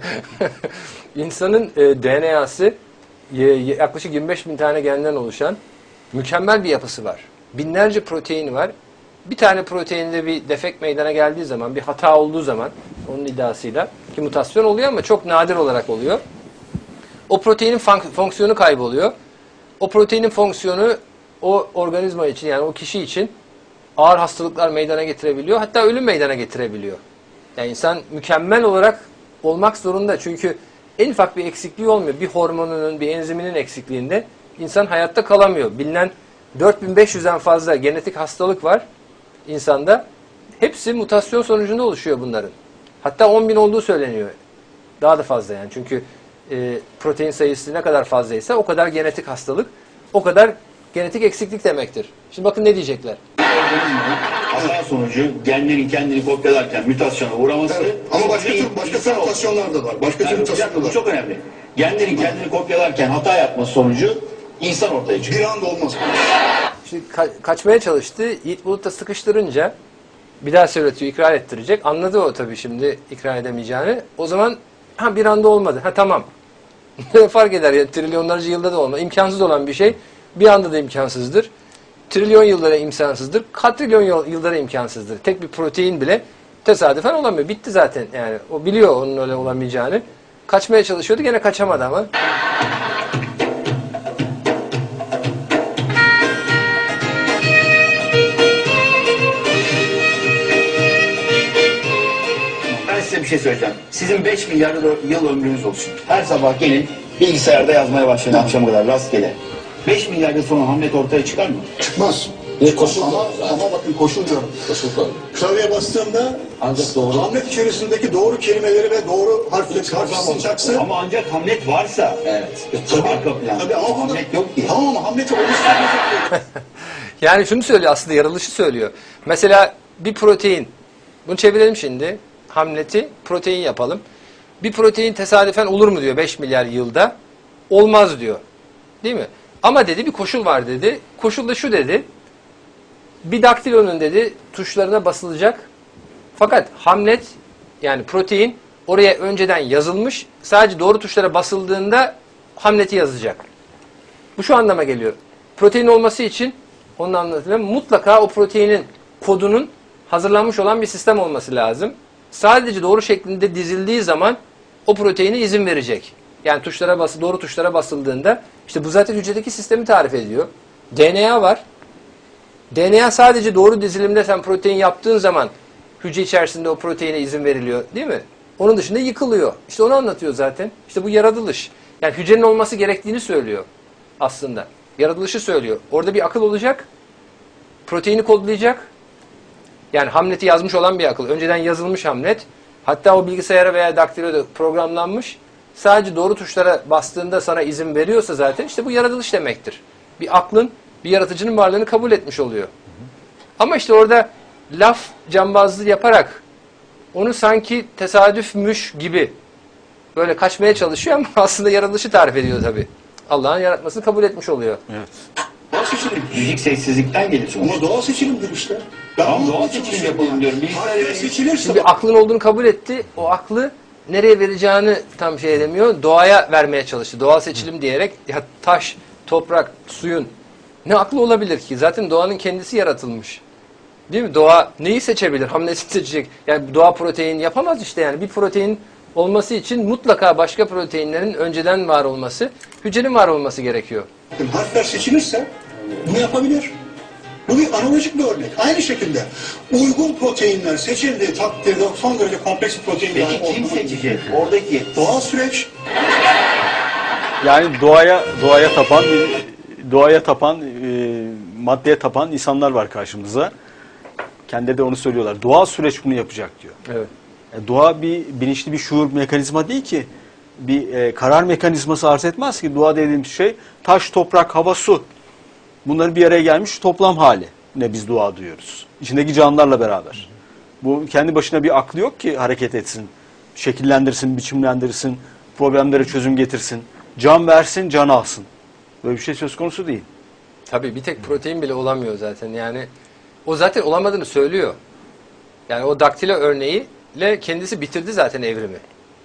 İnsanın DNA'sı yaklaşık 25 bin tane genden oluşan mükemmel bir yapısı var. Binlerce proteini var. Bir tane proteinde bir defekt meydana geldiği zaman, bir hata olduğu zaman onun iddiasıyla ki mutasyon oluyor ama çok nadir olarak oluyor. O proteinin fonksiyonu kayboluyor. O proteinin fonksiyonu o organizma için yani o kişi için ağır hastalıklar meydana getirebiliyor. Hatta ölüm meydana getirebiliyor. Yani insan mükemmel olarak olmak zorunda. Çünkü en ufak bir eksikliği olmuyor. Bir hormonunun, bir enziminin eksikliğinde insan hayatta kalamıyor. Bilinen 4500'den fazla genetik hastalık var insanda. Hepsi mutasyon sonucunda oluşuyor bunların. Hatta 10.000 olduğu söyleniyor. Daha da fazla yani. Çünkü protein sayısı ne kadar fazlaysa o kadar genetik hastalık, o kadar genetik eksiklik demektir. Şimdi bakın ne diyecekler. hata sonucu genlerin kendini kopyalarken mutasyona uğraması. Evet. Ama başka tür mutasyonlar da var. Başka tür Yani mutasyonlar bu var. çok önemli. Genlerin kendini kopyalarken hata yapması sonucu insan ortaya çıkıyor. Bir anda olmaz. Şimdi kaçmaya çalıştı. Yiğit Bulut'ta sıkıştırınca bir daha söyletiyor, ikrar ettirecek. Anladı o tabii şimdi ikrar edemeyeceğini. O zaman bir anda olmadı. Tamam. Ne fark eder ya trilyonlarca yılda da olmaz. İmkansız olan bir şey bir anda da imkansızdır. Trilyon yıllara imkansızdır. Katrilyon yıllara imkansızdır. Tek bir protein bile tesadüfen olamıyor. Bitti zaten yani. O biliyor onun öyle olamayacağını. Kaçmaya çalışıyordu gene kaçamadı ama. Ben size bir şey söyleyeceğim. Sizin 5 milyar yıl ömrünüz olsun. Her sabah gelin Bilgisayarda yazmaya başlayın akşama kadar rastgele. 5 milyar yıl sonra Hamlet ortaya çıkar mı? Çıkmaz. Ama bakın koşul diyorum. Klavyeye bastığımda Ancak doğru. Hamlet içerisindeki doğru kelimeleri ve doğru harfleri seçacaksın. Ama ancak Hamlet varsa. Evet. Arka plan. Tabii ama Hamlet yok ki. Tamam ama Hamlet'i oluşturmayacak. Yani şunu söylüyor, aslında yaratılışı söylüyor. Mesela bir protein, bunu çevirelim şimdi. Hamlet'i protein yapalım. Bir protein tesadüfen olur mu diyor 5 milyar yılda. Olmaz diyor. Değil mi? Ama dedi bir koşul var dedi. Koşul da şu dedi. Bir daktilonun dedi tuşlarına basılacak. Fakat Hamlet yani protein oraya önceden yazılmış. Sadece doğru tuşlara basıldığında Hamlet'i yazacak. Bu şu anlama geliyor. Protein olması için onun anlatımı mutlaka o proteinin kodunun hazırlanmış olan bir sistem olması lazım. Sadece doğru şeklinde dizildiği zaman o proteine izin verecek. Yani doğru tuşlara basıldığında işte bu zaten hücredeki sistemi tarif ediyor. DNA var. DNA sadece doğru dizilimde sen protein yaptığın zaman hücre içerisinde o proteine izin veriliyor, değil mi? Onun dışında yıkılıyor. İşte onu anlatıyor zaten. İşte bu yaratılış. Yani hücrenin olması gerektiğini söylüyor aslında. Yaratılışı söylüyor. Orada bir akıl olacak. Proteini kodlayacak. Yani Hamlet'i yazmış olan bir akıl. Önceden yazılmış Hamlet. Hatta o bilgisayara veya daktiloda programlanmış. Sadece doğru tuşlara bastığında sana izin veriyorsa zaten işte bu yaratılış demektir. Bir aklın, bir yaratıcının varlığını kabul etmiş oluyor. Ama işte orada laf cambazlığı yaparak onu sanki tesadüfmüş gibi böyle kaçmaya çalışıyor ama aslında yaratılışı tarif ediyor tabii. Allah'ın yaratmasını kabul etmiş oluyor. Evet. Doğal seçilim. Müzik sessizlikten gelir sonuçta. Ama doğal seçilimdir işte. Tamam doğal seçilim yapalım diyorum. Harfler seçilirse Şimdi aklın olduğunu kabul etti. O aklı nereye vereceğini tam şey edemiyor. Doğaya vermeye çalıştı. Doğal seçilim diyerek ya taş, toprak, suyun ne aklı olabilir ki? Zaten doğanın kendisi yaratılmış. Değil mi? Doğa neyi seçebilir? Hamlet'i seçecek. Yani doğa protein yapamaz işte yani. Bir protein olması için mutlaka başka proteinlerin önceden var olması, hücrenin var olması gerekiyor. harfler seçilirse bunu yapabilir. Bu bir analojik bir örnek. Aynı şekilde uygun proteinler seçildiği takdirde son derece kompleks bir protein. Peki kim seçecek? Oradaki Doğal süreç Yani doğaya tapan, maddeye tapan insanlar var karşımıza. Kendileri de onu söylüyorlar. Doğal süreç bunu yapacak diyor. Evet. Doğa bir bilinçli bir şuur mekanizma değil ki. Bir karar mekanizması arz etmez ki. Doğa dediğimiz şey taş, toprak, hava, su. Bunların bir araya gelmiş toplam hali ne biz doğa diyoruz. İçindeki canlılarla beraber. Bu kendi başına bir aklı yok ki hareket etsin, şekillendirsin, biçimlendirsin, problemlere çözüm getirsin, can versin, can alsın. Böyle bir şey söz konusu değil. Tabii bir tek protein bile olamıyor zaten. Yani o zaten olamadığını söylüyor. Yani o daktilo örneğiyle kendisi bitirdi zaten evrimi.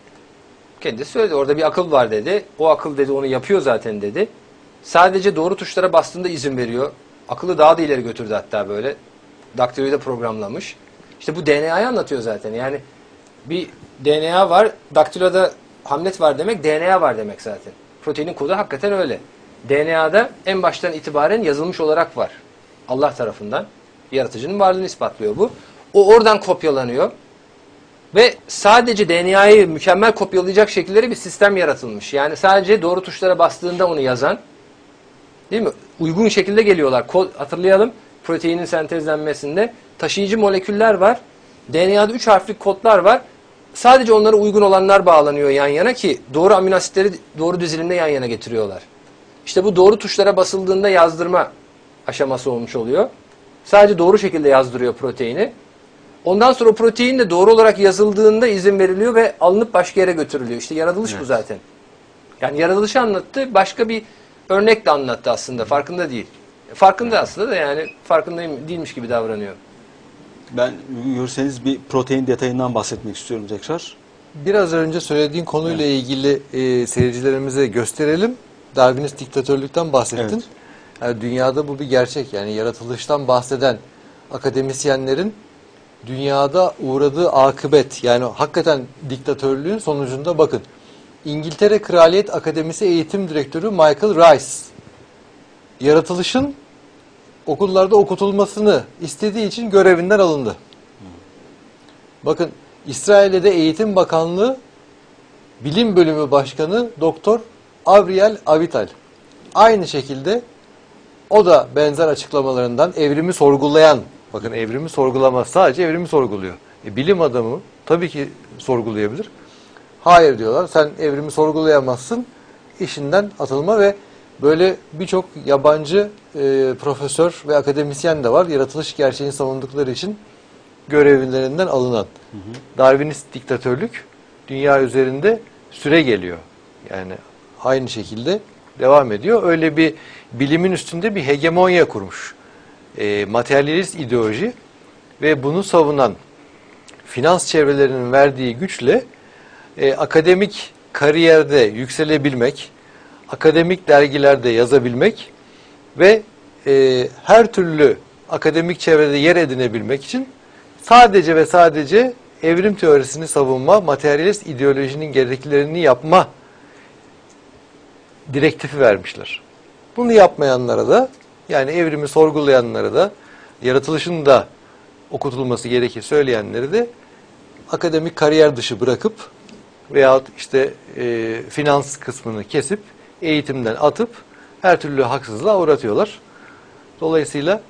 Kendisi söyledi. Orada bir akıl var dedi. O akıl dedi onu yapıyor zaten dedi. Sadece doğru tuşlara bastığında izin veriyor. Akıllı daha da ileri götürdü hatta böyle. Daktiloyu da programlamış. İşte bu DNA'yı anlatıyor zaten. Yani bir DNA var. Daktiloda Hamlet var demek DNA var demek zaten. Proteinin kodu hakikaten öyle. DNA'da en baştan itibaren yazılmış olarak var. Allah tarafından. Yaratıcının varlığını ispatlıyor bu. O oradan kopyalanıyor. Ve sadece DNA'yı mükemmel kopyalayacak şekilleri bir sistem yaratılmış. Yani sadece doğru tuşlara bastığında onu yazan, değil mi? Uygun şekilde geliyorlar. Hatırlayalım, proteinin sentezlenmesinde taşıyıcı moleküller var. DNA'da 3 harflik kodlar var. Sadece onlara uygun olanlar bağlanıyor yan yana ki doğru amino asitleri doğru dizilimde yan yana getiriyorlar. İşte bu doğru tuşlara basıldığında yazdırma aşaması olmuş oluyor. Sadece doğru şekilde yazdırıyor proteini. Ondan sonra protein de doğru olarak yazıldığında izin veriliyor ve alınıp başka yere götürülüyor. İşte yaratılış bu zaten. Yani yaratılışı anlattı, başka bir örnekle anlattı aslında. Farkında değil. Farkında aslında da yani farkındayım değilmiş gibi davranıyor. Ben görseniz bir protein detayından bahsetmek istiyorum tekrar. Biraz önce söylediğin konuyla ilgili seyircilerimize gösterelim. Darwinist diktatörlükten bahsettin. Evet. Yani dünyada bu bir gerçek. Yani yaratılıştan bahseden akademisyenlerin dünyada uğradığı akıbet, yani hakikaten diktatörlüğün sonucunda bakın. İngiltere Kraliyet Akademisi Eğitim Direktörü Michael Rice, yaratılışın okullarda okutulmasını istediği için görevinden alındı. Bakın, İsrail'de Eğitim Bakanlığı Bilim Bölümü Başkanı Doktor Abriel Avital. Aynı şekilde o da benzer açıklamalarından evrimi sorgulayan, bakın evrimi sorgulamaz, sadece evrimi sorguluyor. Bilim adamı tabii ki sorgulayabilir. Hayır diyorlar, sen evrimi sorgulayamazsın, işinden atılma ve böyle birçok yabancı profesör ve akademisyen de var. Yaratılış gerçeğini savundukları için görevlerinden alınan. Darwinist diktatörlük dünya üzerinde süre geliyor. Yani aynı şekilde devam ediyor. Öyle bir bilimin üstünde bir hegemonya kurmuş. Materyalist ideoloji ve bunu savunan finans çevrelerinin verdiği güçle akademik kariyerde yükselebilmek, akademik dergilerde yazabilmek ve her türlü akademik çevrede yer edinebilmek için sadece ve sadece evrim teorisini savunma, materyalist ideolojinin gereklilerini yapma direktifi vermişler. Bunu yapmayanlara da, yani evrimi sorgulayanlara da, yaratılışın da okutulması gerekir söyleyenleri de akademik kariyer dışı bırakıp veyahut işte finans kısmını kesip eğitimden atıp her türlü haksızlığa uğratıyorlar. Dolayısıyla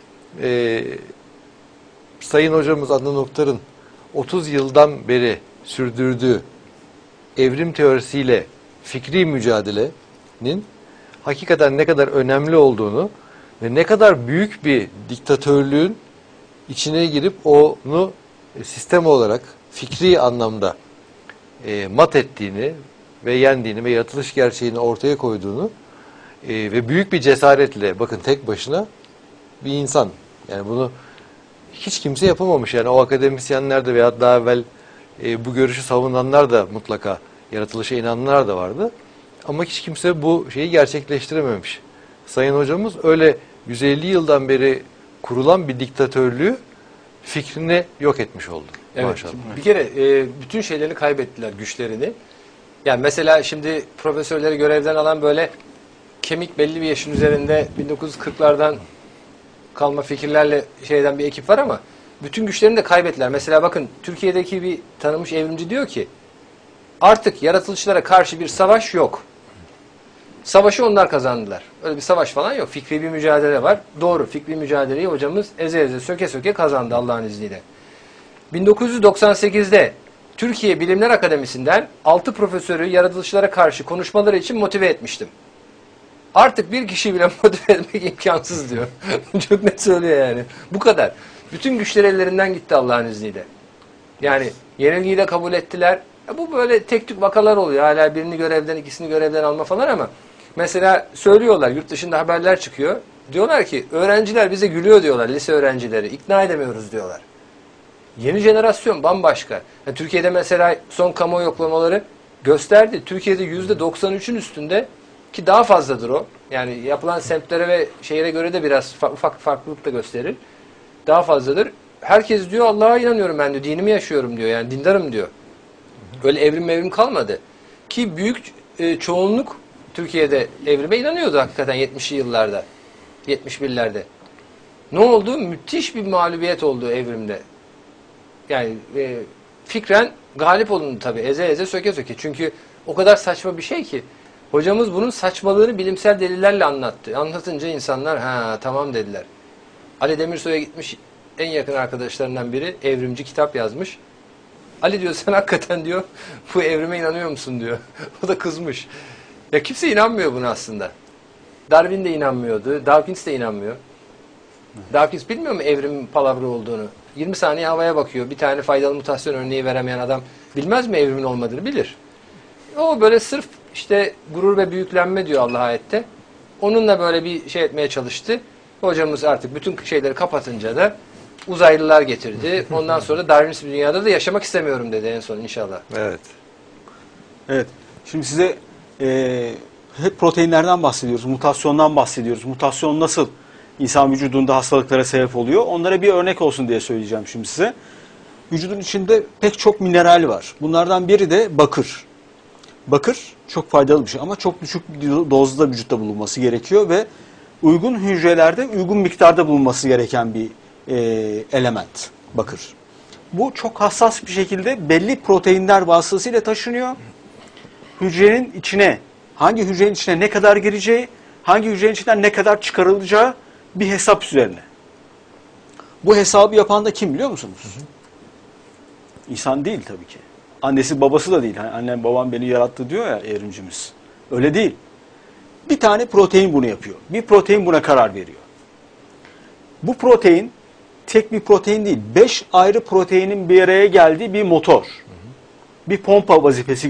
Sayın Hocamız Adnan Oktar'ın 30 yıldan beri sürdürdüğü evrim teorisiyle fikri mücadelenin hakikaten ne kadar önemli olduğunu ve ne kadar büyük bir diktatörlüğün içine girip onu sistem olarak fikri anlamda mat ettiğini ve yendiğini ve yaratılış gerçeğini ortaya koyduğunu ve büyük bir cesaretle, bakın tek başına bir insan, yani bunu hiç kimse yapamamış. Yani o akademisyenler de veya daha evvel bu görüşü savunanlar da mutlaka yaratılışa inananlar da vardı. Ama hiç kimse bu şeyi gerçekleştirememiş. Sayın hocamız öyle 150 yıldan beri kurulan bir diktatörlüğü fikrini yok etmiş oldu. Evet. Maşallah. Bir kere bütün şeylerini kaybettiler, güçlerini. Yani mesela şimdi profesörleri görevden alan böyle kemik belli bir yaşın üzerinde 1940'lardan kalma fikirlerle şeyden bir ekip var ama bütün güçlerini de kaybettiler. Mesela bakın Türkiye'deki bir tanınmış evrimci diyor ki artık yaratılışlara karşı bir savaş yok. Savaşı onlar kazandılar. Öyle bir savaş falan yok. Fikri bir mücadele var. Doğru, fikri mücadeleyi hocamız eze eze söke söke kazandı Allah'ın izniyle. 1998'de Türkiye Bilimler Akademisi'nden 6 profesörü yaratılışlara karşı konuşmaları için motive etmiştim. Artık bir kişiyi bile motive etmek imkansız diyor. Çok net söylüyor yani. Bu kadar. Bütün güçler ellerinden gitti Allah'ın izniyle. Yani yenilgiyi de kabul ettiler. Bu böyle tek tük vakalar oluyor. Hala birini görevden, ikisini görevden alma falan ama mesela söylüyorlar, yurt dışında haberler çıkıyor. Diyorlar ki öğrenciler bize gülüyor diyorlar, lise öğrencileri. İkna edemiyoruz diyorlar. Yeni jenerasyon bambaşka. Yani Türkiye'de mesela son kamuoyu yoklamaları gösterdi. Türkiye'de %93'ün üstünde, ki daha fazladır o. Yani yapılan semtlere ve şehire göre de biraz ufak farklılık da gösterir. Daha fazladır. Herkes diyor Allah'a inanıyorum ben diyor. Dinimi yaşıyorum diyor. Yani dindarım diyor. Öyle evrim kalmadı. Ki büyük çoğunluk Türkiye'de evrime inanıyordu hakikaten 70'li yıllarda. 71'lerde. Ne oldu? Müthiş bir mağlubiyet oldu evrimde. Yani fikren galip olundu tabii. Eze eze söke söke. Çünkü o kadar saçma bir şey ki. Hocamız bunun saçmalığını bilimsel delillerle anlattı. Anlatınca insanlar ha tamam dediler. Ali Demirsoy'a gitmiş, en yakın arkadaşlarından biri evrimci, kitap yazmış. Ali diyor sen hakikaten diyor bu evrime inanıyor musun diyor. O da kızmış. Ya kimse inanmıyor buna aslında. Darwin de inanmıyordu. Dawkins de inanmıyor. Dawkins bilmiyor mu evrimin palavra olduğunu? 20 saniye havaya bakıyor. Bir tane faydalı mutasyon örneği veremeyen adam bilmez mi evrimin olmadığını? Bilir. O böyle sırf işte gurur ve büyüklenme diyor Allah ayette. Onunla böyle bir şey etmeye çalıştı. Hocamız artık bütün şeyleri kapatınca da uzaylılar getirdi. Ondan sonra da Darwinist bir dünyada da yaşamak istemiyorum dedi en son inşallah. Evet. Evet. Şimdi size hep proteinlerden bahsediyoruz, mutasyondan bahsediyoruz. Mutasyon nasıl insan vücudunda hastalıklara sebep oluyor? Onlara bir örnek olsun diye söyleyeceğim şimdi size. Vücudun içinde pek çok mineral var. Bunlardan biri de bakır. Bakır çok faydalı bir şey ama çok düşük dozda vücutta bulunması gerekiyor ve uygun hücrelerde uygun miktarda bulunması gereken bir element bakır. Bu çok hassas bir şekilde belli proteinler vasıtasıyla taşınıyor. Hücrenin içine hangi hücrenin içine ne kadar gireceği, hangi hücrenin içinden ne kadar çıkarılacağı bir hesap üzerine. Bu hesabı yapan da kim biliyor musunuz? İnsan değil tabii ki. Annesi babası da değil. Hani annem babam beni yarattı diyor ya evrimcimiz. Öyle değil. Bir tane protein bunu yapıyor. Bir protein buna karar veriyor. Bu protein tek bir protein değil. 5 ayrı proteinin bir araya geldiği bir motor. Bir pompa vazifesi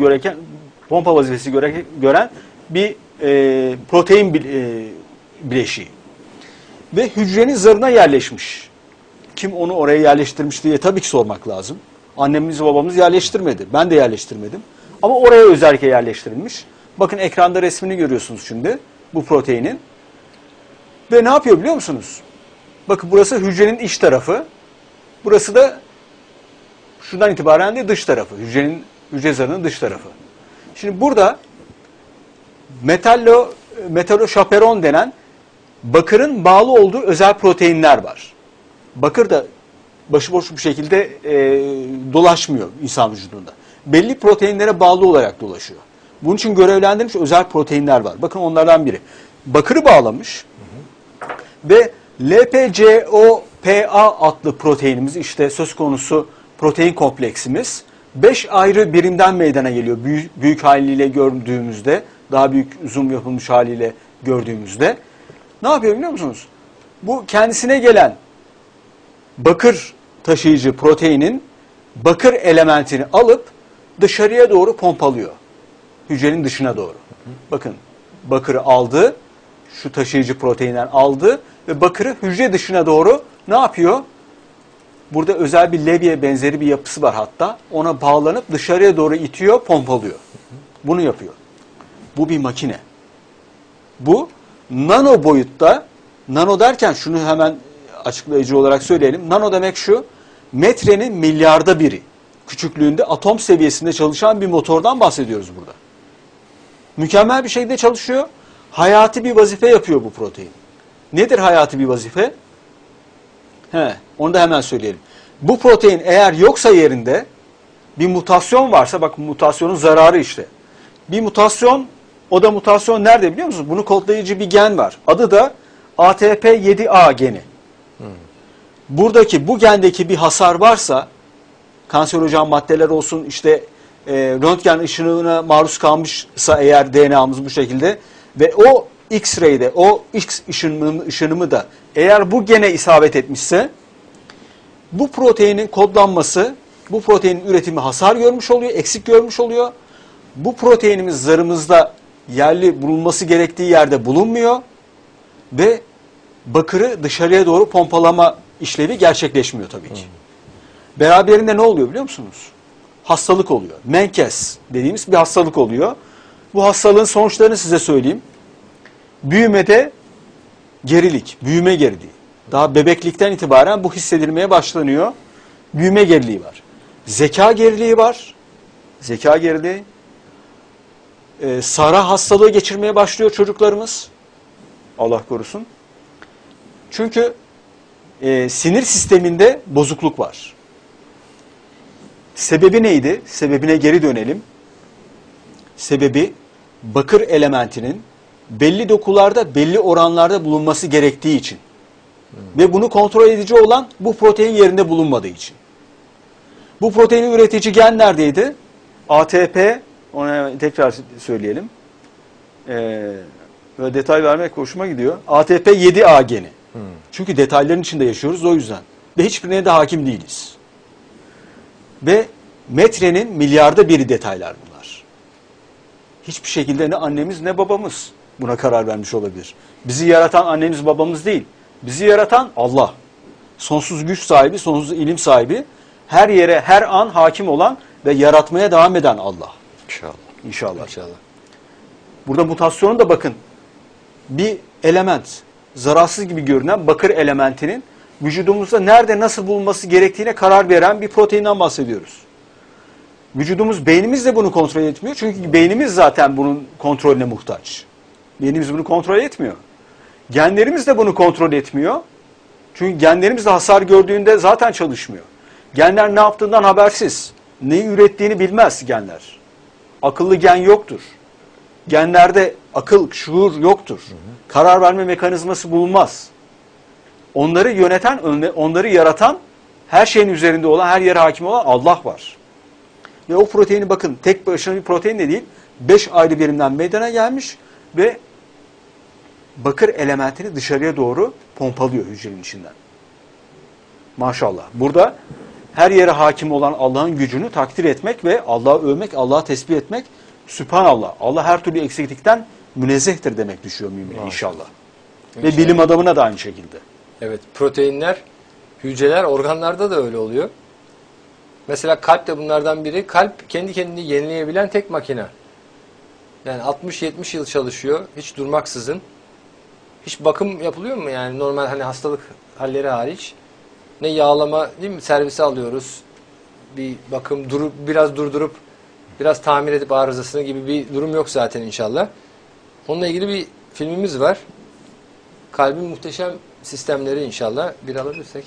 gören bir protein bileşiği. Ve hücrenin zarına yerleşmiş. Kim onu oraya yerleştirmiş diye tabii ki sormak lazım. Annemiz babamız yerleştirmedi. Ben de yerleştirmedim. Ama oraya özellikle yerleştirilmiş. Bakın ekranda resmini görüyorsunuz şimdi bu proteinin. Ve ne yapıyor biliyor musunuz? Bakın burası hücrenin iç tarafı. Burası da şuradan itibaren de dış tarafı. Hücre zarının dış tarafı. Şimdi burada metaloşaperon denen bakırın bağlı olduğu özel proteinler var. Bakır da başıboş bir şekilde dolaşmıyor insan vücudunda. Belli proteinlere bağlı olarak dolaşıyor. Bunun için görevlendirilmiş özel proteinler var. Bakın onlardan biri. Bakırı bağlamış ve LPCOPA adlı proteinimiz, işte söz konusu protein kompleksimiz 5 ayrı birimden meydana geliyor. Büyük haliyle gördüğümüzde, daha büyük zoom yapılmış haliyle gördüğümüzde. Ne yapıyor biliyor musunuz? Bu kendisine gelen bakır taşıyıcı proteinin bakır elementini alıp dışarıya doğru pompalıyor. Hücrenin dışına doğru. Bakın bakırı aldı, şu taşıyıcı proteinden aldı ve bakırı hücre dışına doğru ne yapıyor? Burada özel bir levye benzeri bir yapısı var hatta. Ona bağlanıp dışarıya doğru itiyor, pompalıyor. Bunu yapıyor. Bu bir makine. Bu nano boyutta, nano derken şunu hemen açıklayıcı olarak söyleyelim. Nano demek şu, metrenin milyarda biri küçüklüğünde atom seviyesinde çalışan bir motordan bahsediyoruz burada. Mükemmel bir şekilde çalışıyor. Hayati bir vazife yapıyor bu protein. Nedir hayati bir vazife? Onu da hemen söyleyelim. Bu protein eğer yoksa yerinde, bir mutasyon varsa, bak mutasyonun zararı işte. Bir mutasyon, o da mutasyon nerede biliyor musunuz? Bunu kodlayıcı bir gen var. Adı da ATP7A geni. Buradaki, bu gendeki bir hasar varsa, kanserojen maddeler olsun, işte röntgen ışınına maruz kalmışsa eğer DNA'mız bu şekilde ve o X-ray'de, o X ışınımı da eğer bu gene isabet etmişse, bu proteinin kodlanması, bu proteinin üretimi hasar görmüş oluyor, eksik görmüş oluyor. Bu proteinimiz zarımızda yerli bulunması gerektiği yerde bulunmuyor ve bakırı dışarıya doğru pompalama işlevi gerçekleşmiyor tabii ki. Beraberinde ne oluyor biliyor musunuz? Hastalık oluyor. Menkes dediğimiz bir hastalık oluyor. Bu hastalığın sonuçlarını size söyleyeyim. Büyümede gerilik, büyüme geriliği. Daha bebeklikten itibaren bu hissedilmeye başlanıyor. Büyüme geriliği var. Zeka geriliği var. Zeka geriliği. Sara hastalığı geçirmeye başlıyor çocuklarımız. Allah korusun. Çünkü sinir sisteminde bozukluk var. Sebebi neydi? Sebebine geri dönelim. Sebebi bakır elementinin belli dokularda, belli oranlarda bulunması gerektiği için. Ve bunu kontrol edici olan bu protein yerinde bulunmadığı için. Bu proteini üretici gen neredeydi? ATP, onu tekrar söyleyelim. Böyle detay vermek hoşuma gidiyor. ATP7A geni. Çünkü detayların içinde yaşıyoruz o yüzden. Ve hiçbirine de hakim değiliz. Ve metrenin milyarda biri detaylar bunlar. Hiçbir şekilde ne annemiz ne babamız buna karar vermiş olabilir. Bizi yaratan annemiz babamız değil. Bizi yaratan Allah. Sonsuz güç sahibi, sonsuz ilim sahibi, her yere her an hakim olan ve yaratmaya devam eden Allah. İnşallah. İnşallah. İnşallah. Burada mutasyonu da bakın. Bir element, zararsız gibi görünen bakır elementinin vücudumuzda nerede nasıl bulunması gerektiğine karar veren bir proteinden bahsediyoruz. Vücudumuz, beynimiz de bunu kontrol etmiyor. Çünkü beynimiz zaten bunun kontrolüne muhtaç. Beynimiz bunu kontrol etmiyor. Genlerimiz de bunu kontrol etmiyor. Çünkü genlerimiz de hasar gördüğünde zaten çalışmıyor. Genler ne yaptığından habersiz. Neyi ürettiğini bilmez genler. Akıllı gen yoktur. genlerde akıl, şuur yoktur. Karar verme mekanizması bulunmaz. Onları yöneten, onları yaratan, her şeyin üzerinde olan, her yere hakim olan Allah var. Ve o proteini bakın tek başına bir protein de değil, 5 ayrı birimden meydana gelmiş ve bakır elementini dışarıya doğru pompalıyor hücrenin içinden. Maşallah. Burada her yere hakim olan Allah'ın gücünü takdir etmek ve Allah'ı övmek, Allah'ı tesbih etmek, Sübhanallah. Allah her türlü eksiklikten münezzehtir demek düşüyor mümine inşallah. Ve bilim adamına da aynı şekilde. Evet, proteinler, hücreler, organlarda da öyle oluyor. Mesela kalp de bunlardan biri. Kalp kendi kendini yenileyebilen tek makine. Yani 60-70 yıl çalışıyor hiç durmaksızın. Hiç bakım yapılıyor mu yani normal hani hastalık halleri hariç? Ne yağlama değil mi? Servise alıyoruz. Bir bakım biraz durdurup biraz tamir edip arızasını gibi bir durum yok zaten inşallah. Onunla ilgili bir filmimiz var. Kalbin muhteşem sistemleri inşallah bir alabilirsek.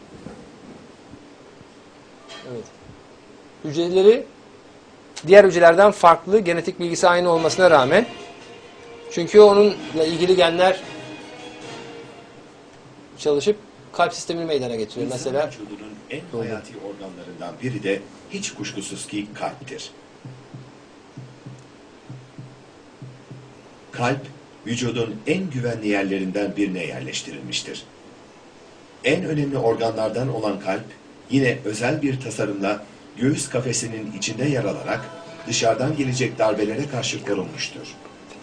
Evet. Hücreleri diğer hücrelerden farklı, genetik bilgisi aynı olmasına rağmen, çünkü onunla ilgili genler çalışıp kalp sistemini meydana getiriyor. İnsan Mesela vücudunun en hayati organlarından biri de hiç kuşkusuz ki kalptir. Kalp, vücudun en güvenli yerlerinden birine yerleştirilmiştir. En önemli organlardan olan kalp, yine özel bir tasarımla göğüs kafesinin içinde yer alarak dışarıdan gelecek darbelere karşı korunmuştur.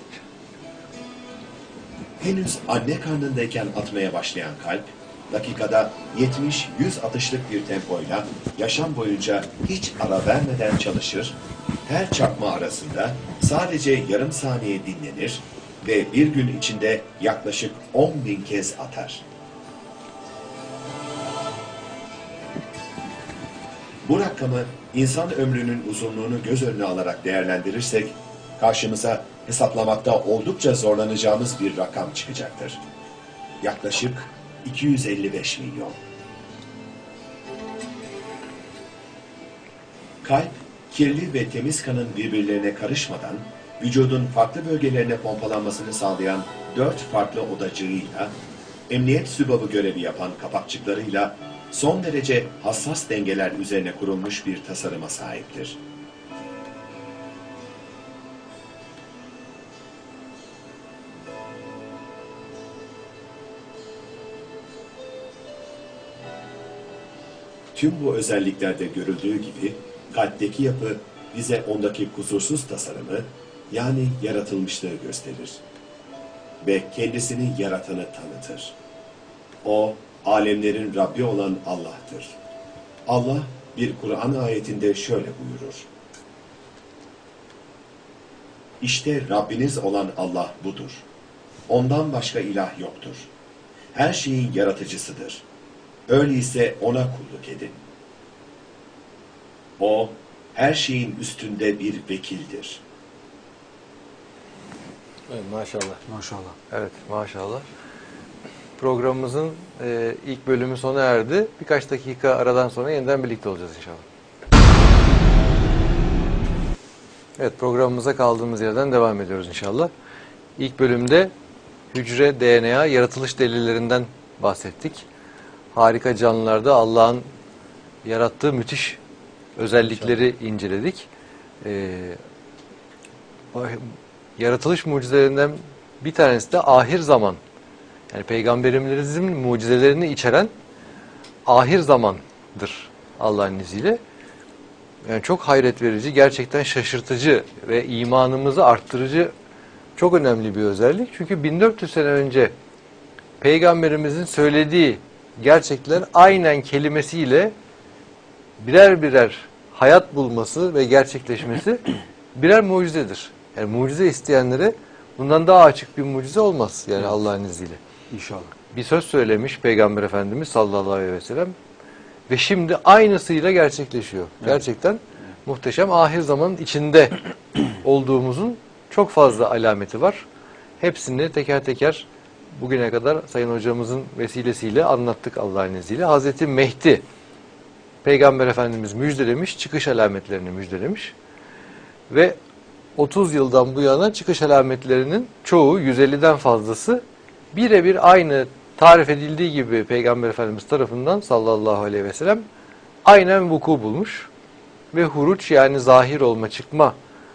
Henüz anne karnındayken atmaya başlayan kalp, dakikada 70-100 atışlık bir tempoyla yaşam boyunca hiç ara vermeden çalışır, her çarpma arasında sadece yarım saniye dinlenir ve bir gün içinde yaklaşık 10.000 kez atar. Bu rakamı insan ömrünün uzunluğunu göz önüne alarak değerlendirirsek, karşımıza hesaplamakta oldukça zorlanacağımız bir rakam çıkacaktır. Yaklaşık 255 milyon. Kalp, kirli ve temiz kanın birbirlerine karışmadan, vücudun farklı bölgelerine pompalanmasını sağlayan 4 farklı odacığıyla, emniyet sübabı görevi yapan kapakçıklarıyla son derece hassas dengeler üzerine kurulmuş bir tasarıma sahiptir. Tüm bu özelliklerde görüldüğü gibi kalpteki yapı bize ondaki kusursuz tasarımı, yani yaratılmışlığı gösterir. Ve kendisini yaratanı tanıtır. O, alemlerin Rabbi olan Allah'tır. Allah bir Kur'an ayetinde şöyle buyurur. İşte Rabbiniz olan Allah budur. Ondan başka ilah yoktur. Her şeyin yaratıcısıdır. Öyleyse ona kulluk edin. O, her şeyin üstünde bir vekildir. evet, maşallah. Maşallah. Evet, maşallah. Programımızın ilk bölümü sona erdi. Birkaç dakika aradan sonra yeniden birlikte olacağız inşallah. Evet, programımıza kaldığımız yerden devam ediyoruz inşallah. İlk bölümde hücre, DNA, yaratılış delillerinden bahsettik. Harika canlılarda Allah'ın yarattığı müthiş özellikleri inceledik. Yaratılış mucizelerinden bir tanesi de ahir zaman. Yani peygamberimizin mucizelerini içeren ahir zamandır Allah'ın izniyle. Yani çok hayret verici, gerçekten şaşırtıcı ve imanımızı arttırıcı çok önemli bir özellik. Çünkü 1400 sene önce peygamberimizin söylediği gerçekler aynen kelimesiyle birer birer hayat bulması ve gerçekleşmesi birer mucizedir. Yani mucize isteyenlere bundan daha açık bir mucize olmaz yani Allah'ın izniyle. İnşallah. Bir söz söylemiş Peygamber Efendimiz sallallahu aleyhi ve sellem ve şimdi aynısıyla gerçekleşiyor. Gerçekten muhteşem, ahir zamanın içinde olduğumuzun çok fazla alameti var. Hepsini teker teker bugüne kadar Sayın Hocamızın vesilesiyle anlattık Allah'ın izniyle. Hazreti Mehdi Peygamber Efendimiz müjdelemiş, çıkış alametlerini müjdelemiş ve 30 yıldan bu yana çıkış alametlerinin çoğu, 150'den fazlası birebir aynı tarif edildiği gibi Peygamber Efendimiz tarafından sallallahu aleyhi ve sellem aynen vuku bulmuş. Ve huruç, yani zahir olma, çıkma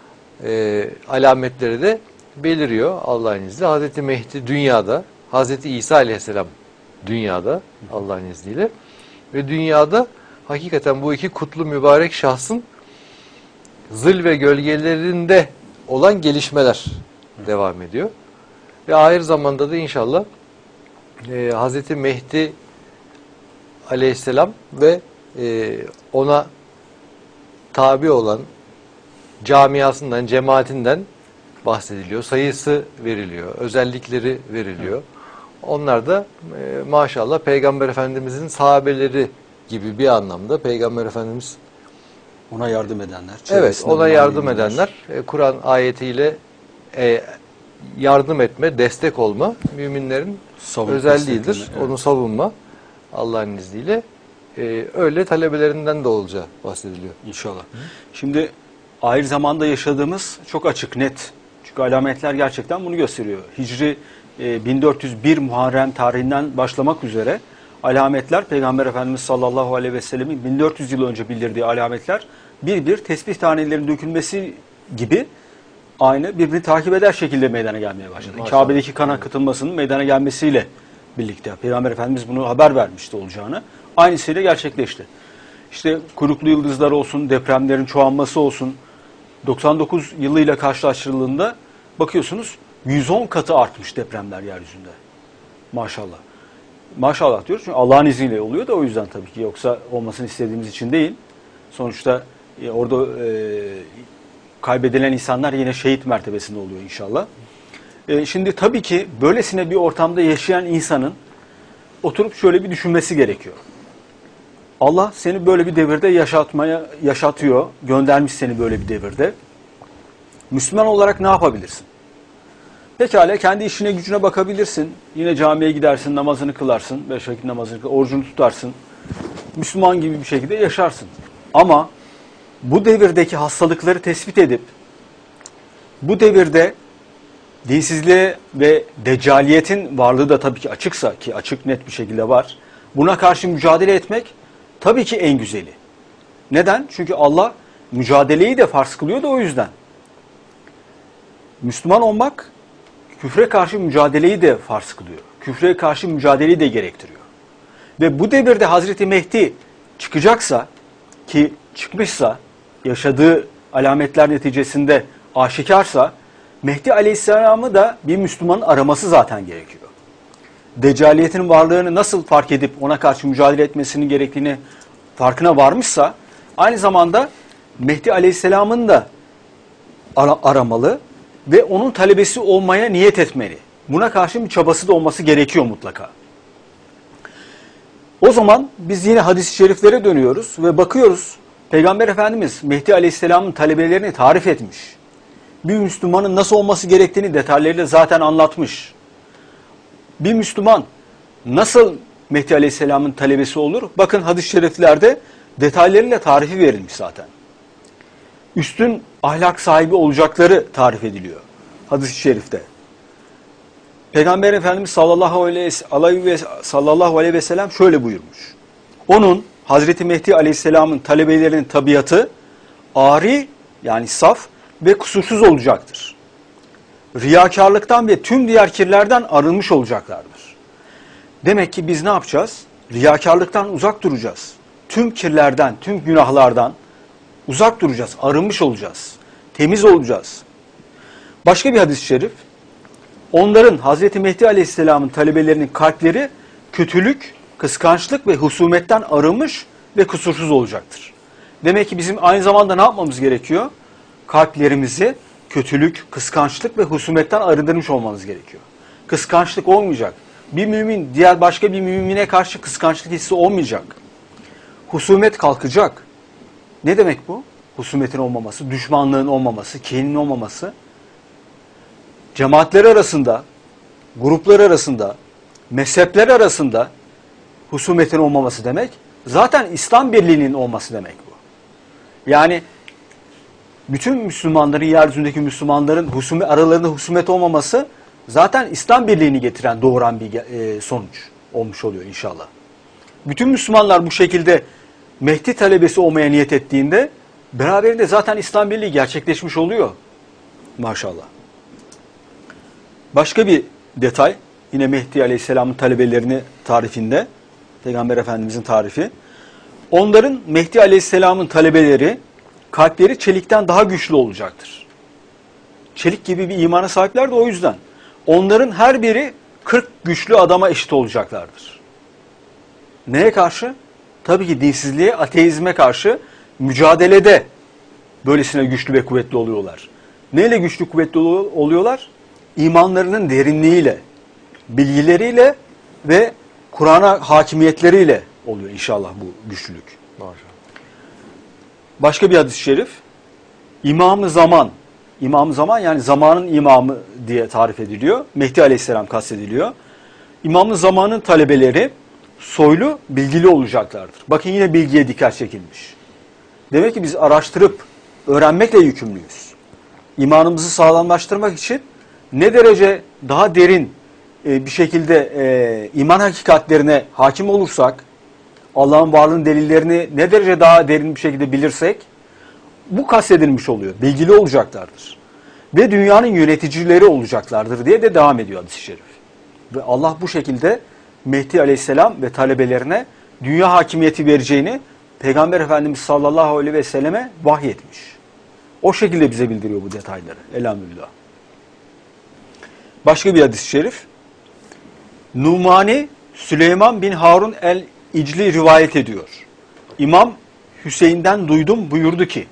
alametleri de beliriyor Allah'ın izniyle. Hazreti Mehdi dünyada, Hazreti İsa aleyhisselam dünyada Allah'ın izniyle. Ve dünyada hakikaten bu iki kutlu mübarek şahsın zil ve gölgelerinde olan gelişmeler devam ediyor. Ve ahir zamanda da inşallah Hazreti Mehdi aleyhisselam ve ona tabi olan camiasından, cemaatinden bahsediliyor. Sayısı veriliyor, özellikleri veriliyor. Onlar da maşallah Peygamber Efendimizin sahabeleri gibi bir anlamda Peygamber Efendimiz Ona yardım edenler. evet, ona yardım edenler, Kur'an ayetiyle yardım etme, destek olma müminlerin Savunma özelliğidir. destekleri, evet. Onu savunma Allah'ın izniyle. Öyle talebelerinden de olacağı bahsediliyor. İnşallah. Şimdi ahir zamanda yaşadığımız çok açık, net. Çünkü alametler gerçekten bunu gösteriyor. Hicri 1401 Muharrem tarihinden başlamak üzere alametler, Peygamber Efendimiz sallallahu aleyhi ve sellemin 1400 yıl önce bildirdiği alametler bir bir tesbih tanelerin dökülmesi gibi aynı birbirini takip eder şekilde meydana gelmeye başladı. Maşallah. Kabe'deki kan akıtılmasının meydana gelmesiyle birlikte Peygamber Efendimiz bunu haber vermişti olacağını. Aynısıyla gerçekleşti. İşte kuyruklu yıldızlar olsun, depremlerin çoğalması olsun, 99 yılıyla karşılaştırıldığında bakıyorsunuz 110 katı artmış depremler yeryüzünde. Maşallah. Maşallah diyoruz çünkü Allah'ın izniyle oluyor da o yüzden tabii ki, yoksa olmasını istediğimiz için değil. Sonuçta orada kaybedilen insanlar yine şehit mertebesinde oluyor inşallah. Şimdi tabii ki böylesine bir ortamda yaşayan insanın oturup şöyle bir düşünmesi gerekiyor. Allah seni böyle bir devirde yaşatıyor, göndermiş seni böyle bir devirde. Müslüman olarak ne yapabilirsin? Pekala kendi işine gücüne bakabilirsin. Yine camiye gidersin, namazını kılarsın, 5 vakit namazını kılarsın, orucunu tutarsın. Müslüman gibi bir şekilde yaşarsın. Ama bu devirdeki hastalıkları tespit edip, bu devirde dinsizliğe ve deccaliyetin varlığı da tabii ki açıksa, ki açık net bir şekilde var, buna karşı mücadele etmek tabii ki en güzeli. Neden? Çünkü Allah mücadeleyi de farz kılıyor da o yüzden. Müslüman olmak küfre karşı mücadeleyi de farz kılıyor. Küfre karşı mücadeleyi de gerektiriyor. Ve bu devirde Hazreti Mehdi çıkacaksa, ki çıkmışsa, yaşadığı alametler neticesinde aşikarsa, Mehdi Aleyhisselam'ı da bir Müslümanın araması zaten gerekiyor. Deccaliyetin varlığını nasıl fark edip ona karşı mücadele etmesinin gerektiğini farkına varmışsa, aynı zamanda Mehdi Aleyhisselam'ın da aramalı ve onun talebesi olmaya niyet etmeli. Buna karşı bir çabası da olması gerekiyor mutlaka. O zaman biz yine hadis-i şeriflere dönüyoruz ve bakıyoruz. Peygamber Efendimiz Mehdi Aleyhisselam'ın talebelerini tarif etmiş. Bir Müslümanın nasıl olması gerektiğini detaylarıyla zaten anlatmış. Bir Müslüman nasıl Mehdi Aleyhisselam'ın talebesi olur? Bakın hadis-i şeriflerde detaylarıyla tarifi verilmiş zaten. Üstün ahlak sahibi olacakları tarif ediliyor hadis-i şerifte. Peygamber Efendimiz sallallahu aleyhi ve sellem şöyle buyurmuş. Onun, Hazreti Mehdi Aleyhisselam'ın talebelerinin tabiatı ari, yani saf ve kusursuz olacaktır. Riyakarlıktan ve tüm diğer kirlerden arınmış olacaklardır. Demek ki biz ne yapacağız? Riyakarlıktan uzak duracağız. Tüm kirlerden, tüm günahlardan uzak duracağız, arınmış olacağız, temiz olacağız. Başka bir hadis-i şerif, onların, Hazreti Mehdi Aleyhisselam'ın talebelerinin kalpleri kötülük, kıskançlık ve husumetten arınmış ve kusursuz olacaktır. Demek ki bizim aynı zamanda ne yapmamız gerekiyor? Kalplerimizi kötülük, kıskançlık ve husumetten arındırmış olmamız gerekiyor. Kıskançlık olmayacak. Bir mümin diğer başka bir mümine karşı kıskançlık hissi olmayacak. Husumet kalkacak. Ne demek bu? Husumetin olmaması, düşmanlığın olmaması, kinin olmaması. Cemaatler arasında, gruplar arasında, mezhepler arasında husumetin olmaması demek, zaten İslam birliğinin olması demek bu. Yani bütün Müslümanların, yeryüzündeki Müslümanların aralarında husumet olmaması zaten İslam birliğini getiren, doğuran bir sonuç olmuş oluyor inşallah. Bütün Müslümanlar bu şekilde Mehdi talebesi olmaya niyet ettiğinde beraberinde zaten İslam birliği gerçekleşmiş oluyor. Maşallah. Başka bir detay, yine Mehdi Aleyhisselam'ın talebelerini tarifinde, Peygamber Efendimizin tarifi. Onların, Mehdi Aleyhisselam'ın talebeleri, kalpleri çelikten daha güçlü olacaktır. Çelik gibi bir imana sahipler de o yüzden. Onların her biri 40 güçlü adama eşit olacaklardır. Neye karşı? Tabii ki dinsizliğe, ateizme karşı mücadelede böylesine güçlü ve kuvvetli oluyorlar. Neyle güçlü kuvvetli oluyorlar? İmanlarının derinliğiyle, bilgileriyle ve Kur'an'a hakimiyetleriyle oluyor inşallah bu güçlülük. Başka bir hadis-i şerif. İmam-ı Zaman. İmam-ı Zaman yani zamanın imamı diye tarif ediliyor. Mehdi Aleyhisselam kastediliyor. İmam-ı Zaman'ın talebeleri soylu, bilgili olacaklardır. Bakın yine bilgiye dikkat çekilmiş. Demek ki biz araştırıp öğrenmekle yükümlüyüz. İmanımızı sağlamlaştırmak için ne derece daha derin bir şekilde iman hakikatlerine hakim olursak, Allah'ın varlığının delillerini ne derece daha derin bir şekilde bilirsek, bu kastedilmiş oluyor. Bilgili olacaklardır. Ve dünyanın yöneticileri olacaklardır diye de devam ediyor hadis-i şerif. Ve Allah bu şekilde Mehdi Aleyhisselam ve talebelerine dünya hakimiyeti vereceğini Peygamber Efendimiz sallallahu aleyhi ve selleme vahyetmiş. O şekilde bize bildiriyor bu detayları. Elhamdülillah. Başka bir hadis-i şerif. Numani Süleyman bin Harun el-İcli rivayet ediyor. İmam Hüseyin'den duydum buyurdu ki,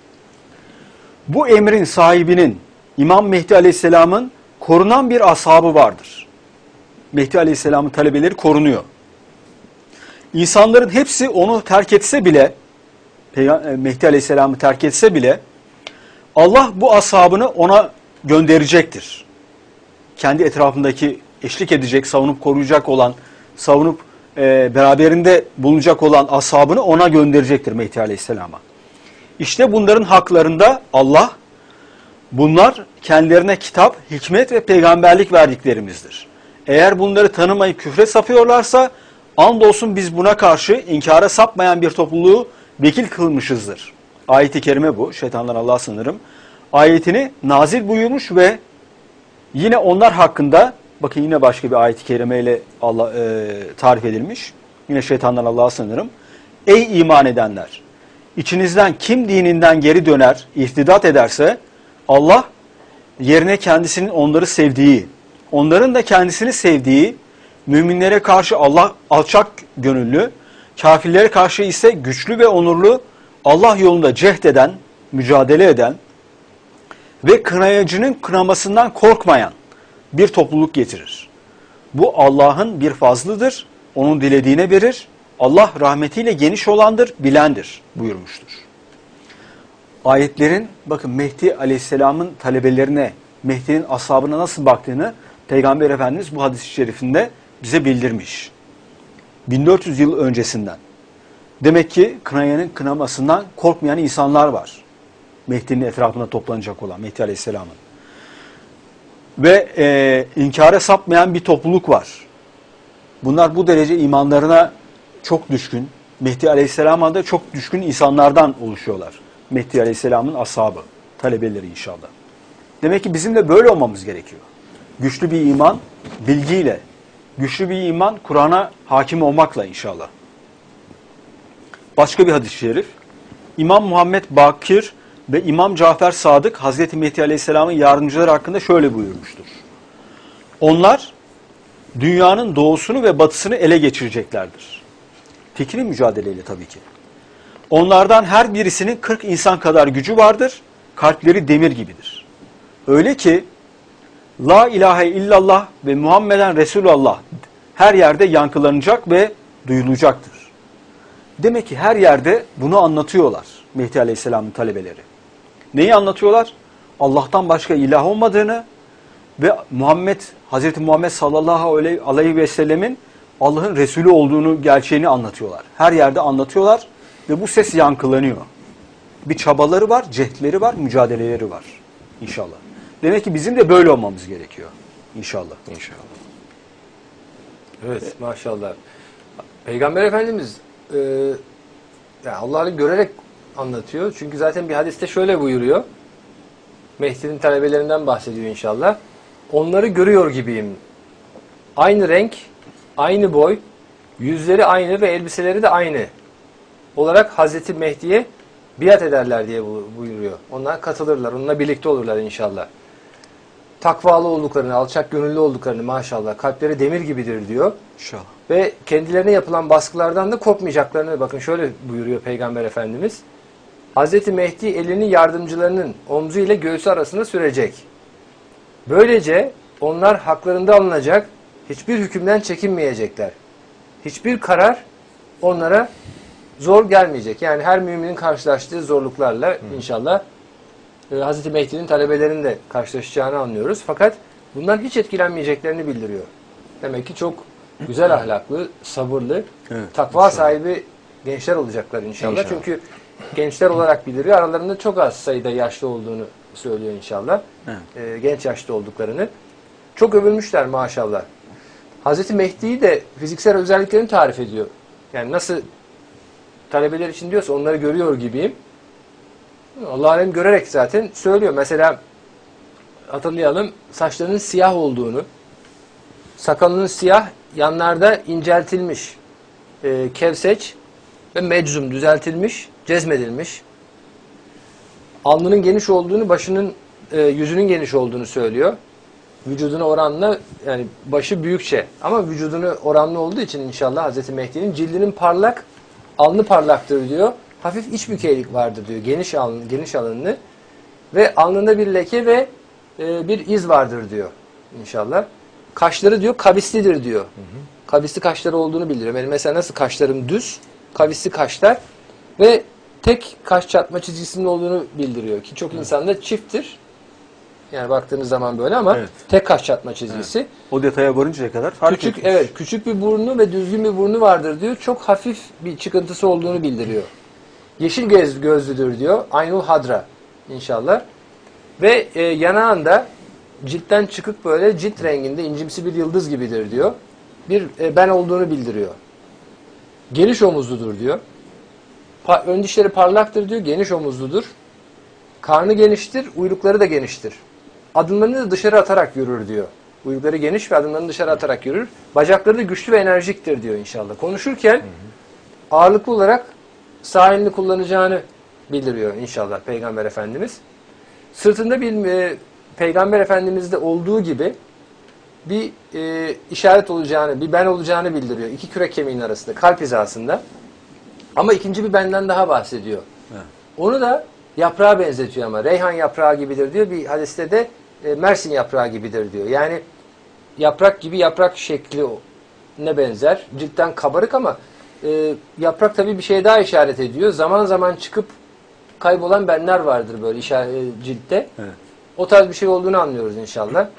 bu emrin sahibinin İmam Mehdi Aleyhisselam'ın korunan bir ashabı vardır. Mehdi Aleyhisselam'ın talebeleri korunuyor. İnsanların hepsi onu terk etse bile, Mehdi Aleyhisselam'ı terk etse bile, Allah bu ashabını ona gönderecektir. Kendi etrafındaki eşlik edecek, savunup koruyacak olan, savunup beraberinde bulunacak olan ashabını ona gönderecektir Mehdi Aleyhisselam'a. İşte bunların haklarında Allah, bunlar kendilerine kitap, hikmet ve peygamberlik verdiklerimizdir. Eğer bunları tanımayıp küfre sapıyorlarsa, andolsun biz buna karşı inkara sapmayan bir topluluğu vekil kılmışızdır. Ayet-i kerime bu. Şeytandan Allah'a sığınırım. Ayetini nazil buyurmuş ve yine onlar hakkında, bakın yine başka bir ayet-i kerimeyle tarif edilmiş. Yine şeytandan Allah'a sığınırım. Ey iman edenler! İçinizden kim dininden geri döner, irtidat ederse, Allah yerine kendisinin onları sevdiği, onların da kendisini sevdiği, müminlere karşı Allah alçak gönüllü, kafirlere karşı ise güçlü ve onurlu, Allah yolunda cehd eden, mücadele eden ve kınayıcının kınamasından korkmayan bir topluluk getirir. Bu Allah'ın bir fazlıdır, onun dilediğine verir, Allah rahmetiyle geniş olandır, bilendir buyurmuştur. Ayetlerin, bakın Mehdi Aleyhisselam'ın talebelerine, Mehdi'nin ashabına nasıl baktığını Peygamber Efendimiz bu hadis-i şerifinde bize bildirmiş. 1400 yıl öncesinden. Demek ki kınayanın kınamasından korkmayan insanlar var. Mehdi'nin etrafında toplanacak olan Mehdi Aleyhisselam'ın. Ve inkara sapmayan bir topluluk var. Bunlar bu derece imanlarına çok düşkün, Mehdi Aleyhisselam'a da çok düşkün insanlardan oluşuyorlar. Mehdi Aleyhisselam'ın ashabı, talebeleri inşallah. Demek ki bizim de böyle olmamız gerekiyor. Güçlü bir iman, bilgiyle, güçlü bir iman, Kur'an'a hakim olmakla inşallah. Başka bir hadis-i şerif. İmam Muhammed Bakir ve İmam Cafer Sadık, Hazreti Mehdi Aleyhisselam'ın yardımcıları hakkında şöyle buyurmuştur. Onlar, dünyanın doğusunu ve batısını ele geçireceklerdir. Fikri mücadeleyle tabii ki. Onlardan her birisinin 40 insan kadar gücü vardır, kalpleri demir gibidir. Öyle ki, La ilahe illallah ve Muhammeden Resulullah her yerde yankılanacak ve duyulacaktır. Demek ki her yerde bunu anlatıyorlar Mehdi Aleyhisselam'ın talebeleri. Neyi anlatıyorlar? Allah'tan başka ilah olmadığını ve Hazreti Muhammed sallallahu aleyhi ve sellemin Allah'ın Resulü olduğunu, gerçeğini anlatıyorlar. Her yerde anlatıyorlar ve bu ses yankılanıyor. bir çabaları var, cehdleri var, mücadeleleri var inşallah. Demek ki bizim de böyle olmamız gerekiyor inşallah. İnşallah. Evet, maşallah. Peygamber Efendimiz yani Allah'ı görerek anlatıyor. Çünkü zaten bir hadiste şöyle buyuruyor. Mehdi'nin talebelerinden bahsediyor inşallah. Onları görüyor gibiyim. Aynı renk, aynı boy, yüzleri aynı ve elbiseleri de aynı olarak Hazreti Mehdi'ye biat ederler diye buyuruyor. Onlar katılırlar, onunla birlikte olurlar inşallah. Takvalı olduklarını, alçak gönüllü olduklarını maşallah, kalpleri demir gibidir diyor. İnşallah. Ve kendilerine yapılan baskılardan da korkmayacaklarını, bakın şöyle buyuruyor Peygamber Efendimiz. Hazreti Mehdi elini yardımcılarının omzu ile göğsü arasında sürecek. Böylece onlar haklarında alınacak, hiçbir hükümden çekinmeyecekler. Hiçbir karar onlara zor gelmeyecek. Yani her müminin karşılaştığı zorluklarla inşallah Hazreti Mehdi'nin talebelerinin de karşılaşacağını anlıyoruz. Fakat bundan hiç etkilenmeyeceklerini bildiriyor. Demek ki çok güzel ahlaklı, sabırlı, Evet, takva inşallah. sahibi gençler olacaklar inşallah. İnşallah. Çünkü gençler olarak bildiriyor. Aralarında çok az sayıda yaşlı olduğunu söylüyor inşallah. Evet. Genç yaşta olduklarını. Çok övülmüşler maşallah. Hazreti Mehdi'yi de fiziksel özelliklerini tarif ediyor. Yani nasıl talebeler için diyorsa onları görüyor gibiyim. Allah alem görerek zaten söylüyor. Mesela hatırlayalım, saçlarının siyah olduğunu, sakalının siyah, yanlarda inceltilmiş, kevseç ve meczum düzeltilmiş, cezmedilmiş. Alnının geniş olduğunu, başının, yüzünün geniş olduğunu söylüyor. Vücuduna oranla, yani başı büyükçe ama vücuduna oranlı olduğu için inşallah Hazreti Mehdi'nin cildinin parlak, alnı parlaktır diyor. Hafif iç bükeylik vardır diyor. Geniş alınlı ve alnında bir leke ve bir iz vardır diyor inşallah. Kaşları diyor kavislidir diyor. Kavisli kaşları olduğunu bildiriyor. Benim mesela nasıl kaşlarım düz, kavisli kaşlar ve tek kaş çatma çizgisinin olduğunu bildiriyor ki çok insanda çifttir. Yani baktığınız zaman böyle ama Evet. tek kaş çatma çizgisi. O detaya varıncaya kadar fark Küçük, etmiş. evet, küçük bir burnu ve düzgün bir burnu vardır diyor. Çok hafif bir çıkıntısı olduğunu bildiriyor. Yeşil gözlüdür diyor. Aynul Hadra inşallah. Ve yanağında ciltten çıkık böyle cilt renginde incimsi bir yıldız gibidir diyor. Bir ben olduğunu bildiriyor. Geniş omuzludur diyor. Ön dişleri parlaktır diyor. Geniş omuzludur. Karnı geniştir. Uylukları da geniştir. Adımlarını da dışarı atarak yürür diyor. Uylukları geniş ve adımlarını dışarı atarak yürür. Bacakları da güçlü ve enerjiktir diyor inşallah. Konuşurken ağırlıklı olarak sağ elini kullanacağını bildiriyor inşallah Peygamber Efendimiz. Sırtında bir Peygamber Efendimiz'de olduğu gibi bir işaret olacağını, bir ben olacağını bildiriyor. İki kürek kemiğinin arasında, kalp hizasında. Ama ikinci bir benden daha bahsediyor. Evet. Onu da yaprağa benzetiyor ama. Reyhan yaprağı gibidir diyor. Bir hadiste de Mersin yaprağı gibidir diyor. Yani yaprak gibi yaprak şekli ne benzer. Ciltten kabarık ama yaprak tabii bir şeye daha işaret ediyor. Zaman zaman çıkıp kaybolan benler vardır böyle ciltte. Evet. O tarz bir şey olduğunu anlıyoruz inşallah.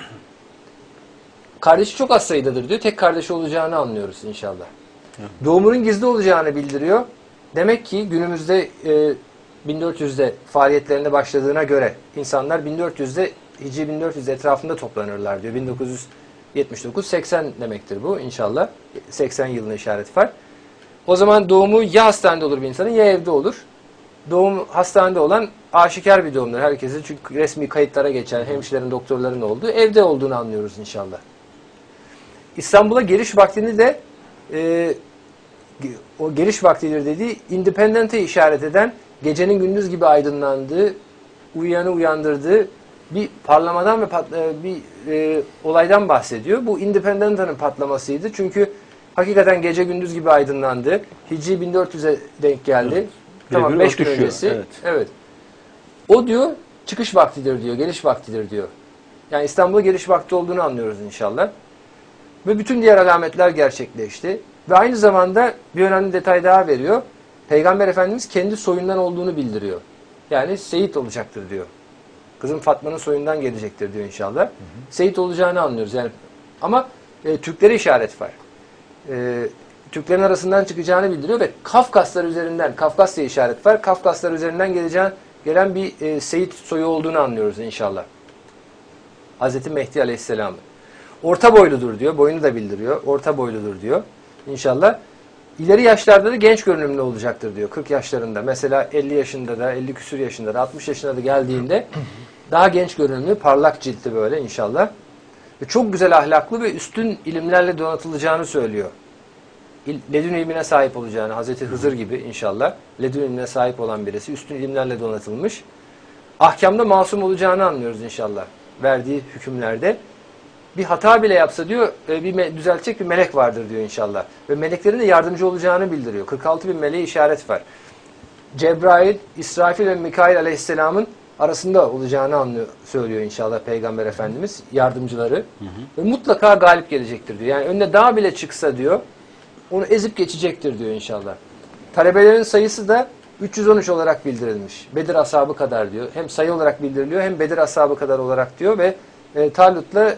Kardeşi çok az sayıdadır diyor. Tek kardeşi olacağını anlıyoruz inşallah. Evet. Doğumunun gizli olacağını bildiriyor. Demek ki günümüzde 1400'de faaliyetlerine başladığına göre insanlar 1400'de Hicri 1400 etrafında toplanırlar diyor. 1979-80 demektir bu inşallah. 80 yılına işaret var. O zaman doğumu ya hastanede olur bir insanın ya evde olur. Doğum hastanede olan aşikar bir doğumdur herkese. Çünkü resmi kayıtlara geçen hemşirerin, doktorların olduğu, evde olduğunu anlıyoruz inşallah. İstanbul'a geliş vaktini de o geliş vaktidir dediği independent'e işaret eden, gecenin gündüz gibi aydınlandığı, uyuyanı uyandırdığı bir parlamadan ve olaydan bahsediyor. Bu independent'ın patlamasıydı. Çünkü hakikaten gece gündüz gibi aydınlandı. Hicri 1400'e denk geldi. Evet. Tamam, Birebir 5 gün örtüşüyor. öncesi. Evet. Evet. O diyor çıkış vaktidir diyor, geliş vaktidir diyor. Yani İstanbul'a geliş vakti olduğunu anlıyoruz inşallah. Ve bütün diğer alametler gerçekleşti. Ve aynı zamanda bir önemli detay daha veriyor. Peygamber Efendimiz kendi soyundan olduğunu bildiriyor. Yani Seyit olacaktır diyor. Kızım Fatma'nın soyundan gelecektir diyor inşallah. Seyit olacağını anlıyoruz. Yani ama Türklere işaret var. Türklerin arasından çıkacağını bildiriyor ve Kafkaslar üzerinden, Kafkasya işaret var. Kafkaslar üzerinden gelen bir Seyit soyu olduğunu anlıyoruz inşallah. Hazreti Mehdi Aleyhisselam'ın. Orta boyludur diyor. Boyunu da bildiriyor. Orta boyludur diyor. İnşallah. İleri yaşlarda da genç görünümlü olacaktır diyor. 40 yaşlarında. Mesela 50 yaşında da, 50 küsur yaşında da, 60 yaşına da geldiğinde daha genç görünümlü, parlak ciltli böyle inşallah. Ve çok güzel ahlaklı ve üstün ilimlerle donatılacağını söylüyor. Ledün ilmine sahip olacağını, Hazreti Hızır gibi inşallah. Ledün ilmine sahip olan birisi, üstün ilimlerle donatılmış. Ahkamda masum olacağını anlıyoruz inşallah. Verdiği hükümlerde. Bir hata bile yapsa diyor, düzeltecek bir melek vardır diyor inşallah. Ve meleklerin de yardımcı olacağını bildiriyor. 46 bin meleğe işaret var. Cebrail, İsrafil ve Mikail Aleyhisselam'ın arasında olacağını söylüyor inşallah Peygamber Efendimiz. Yardımcıları. Ve mutlaka galip gelecektir diyor. Yani önüne dağ bile çıksa diyor, onu ezip geçecektir diyor inşallah. Talebelerin sayısı da 313 olarak bildirilmiş. Bedir ashabı kadar diyor. Hem sayı olarak bildiriliyor hem Bedir ashabı kadar olarak diyor ve Talut'la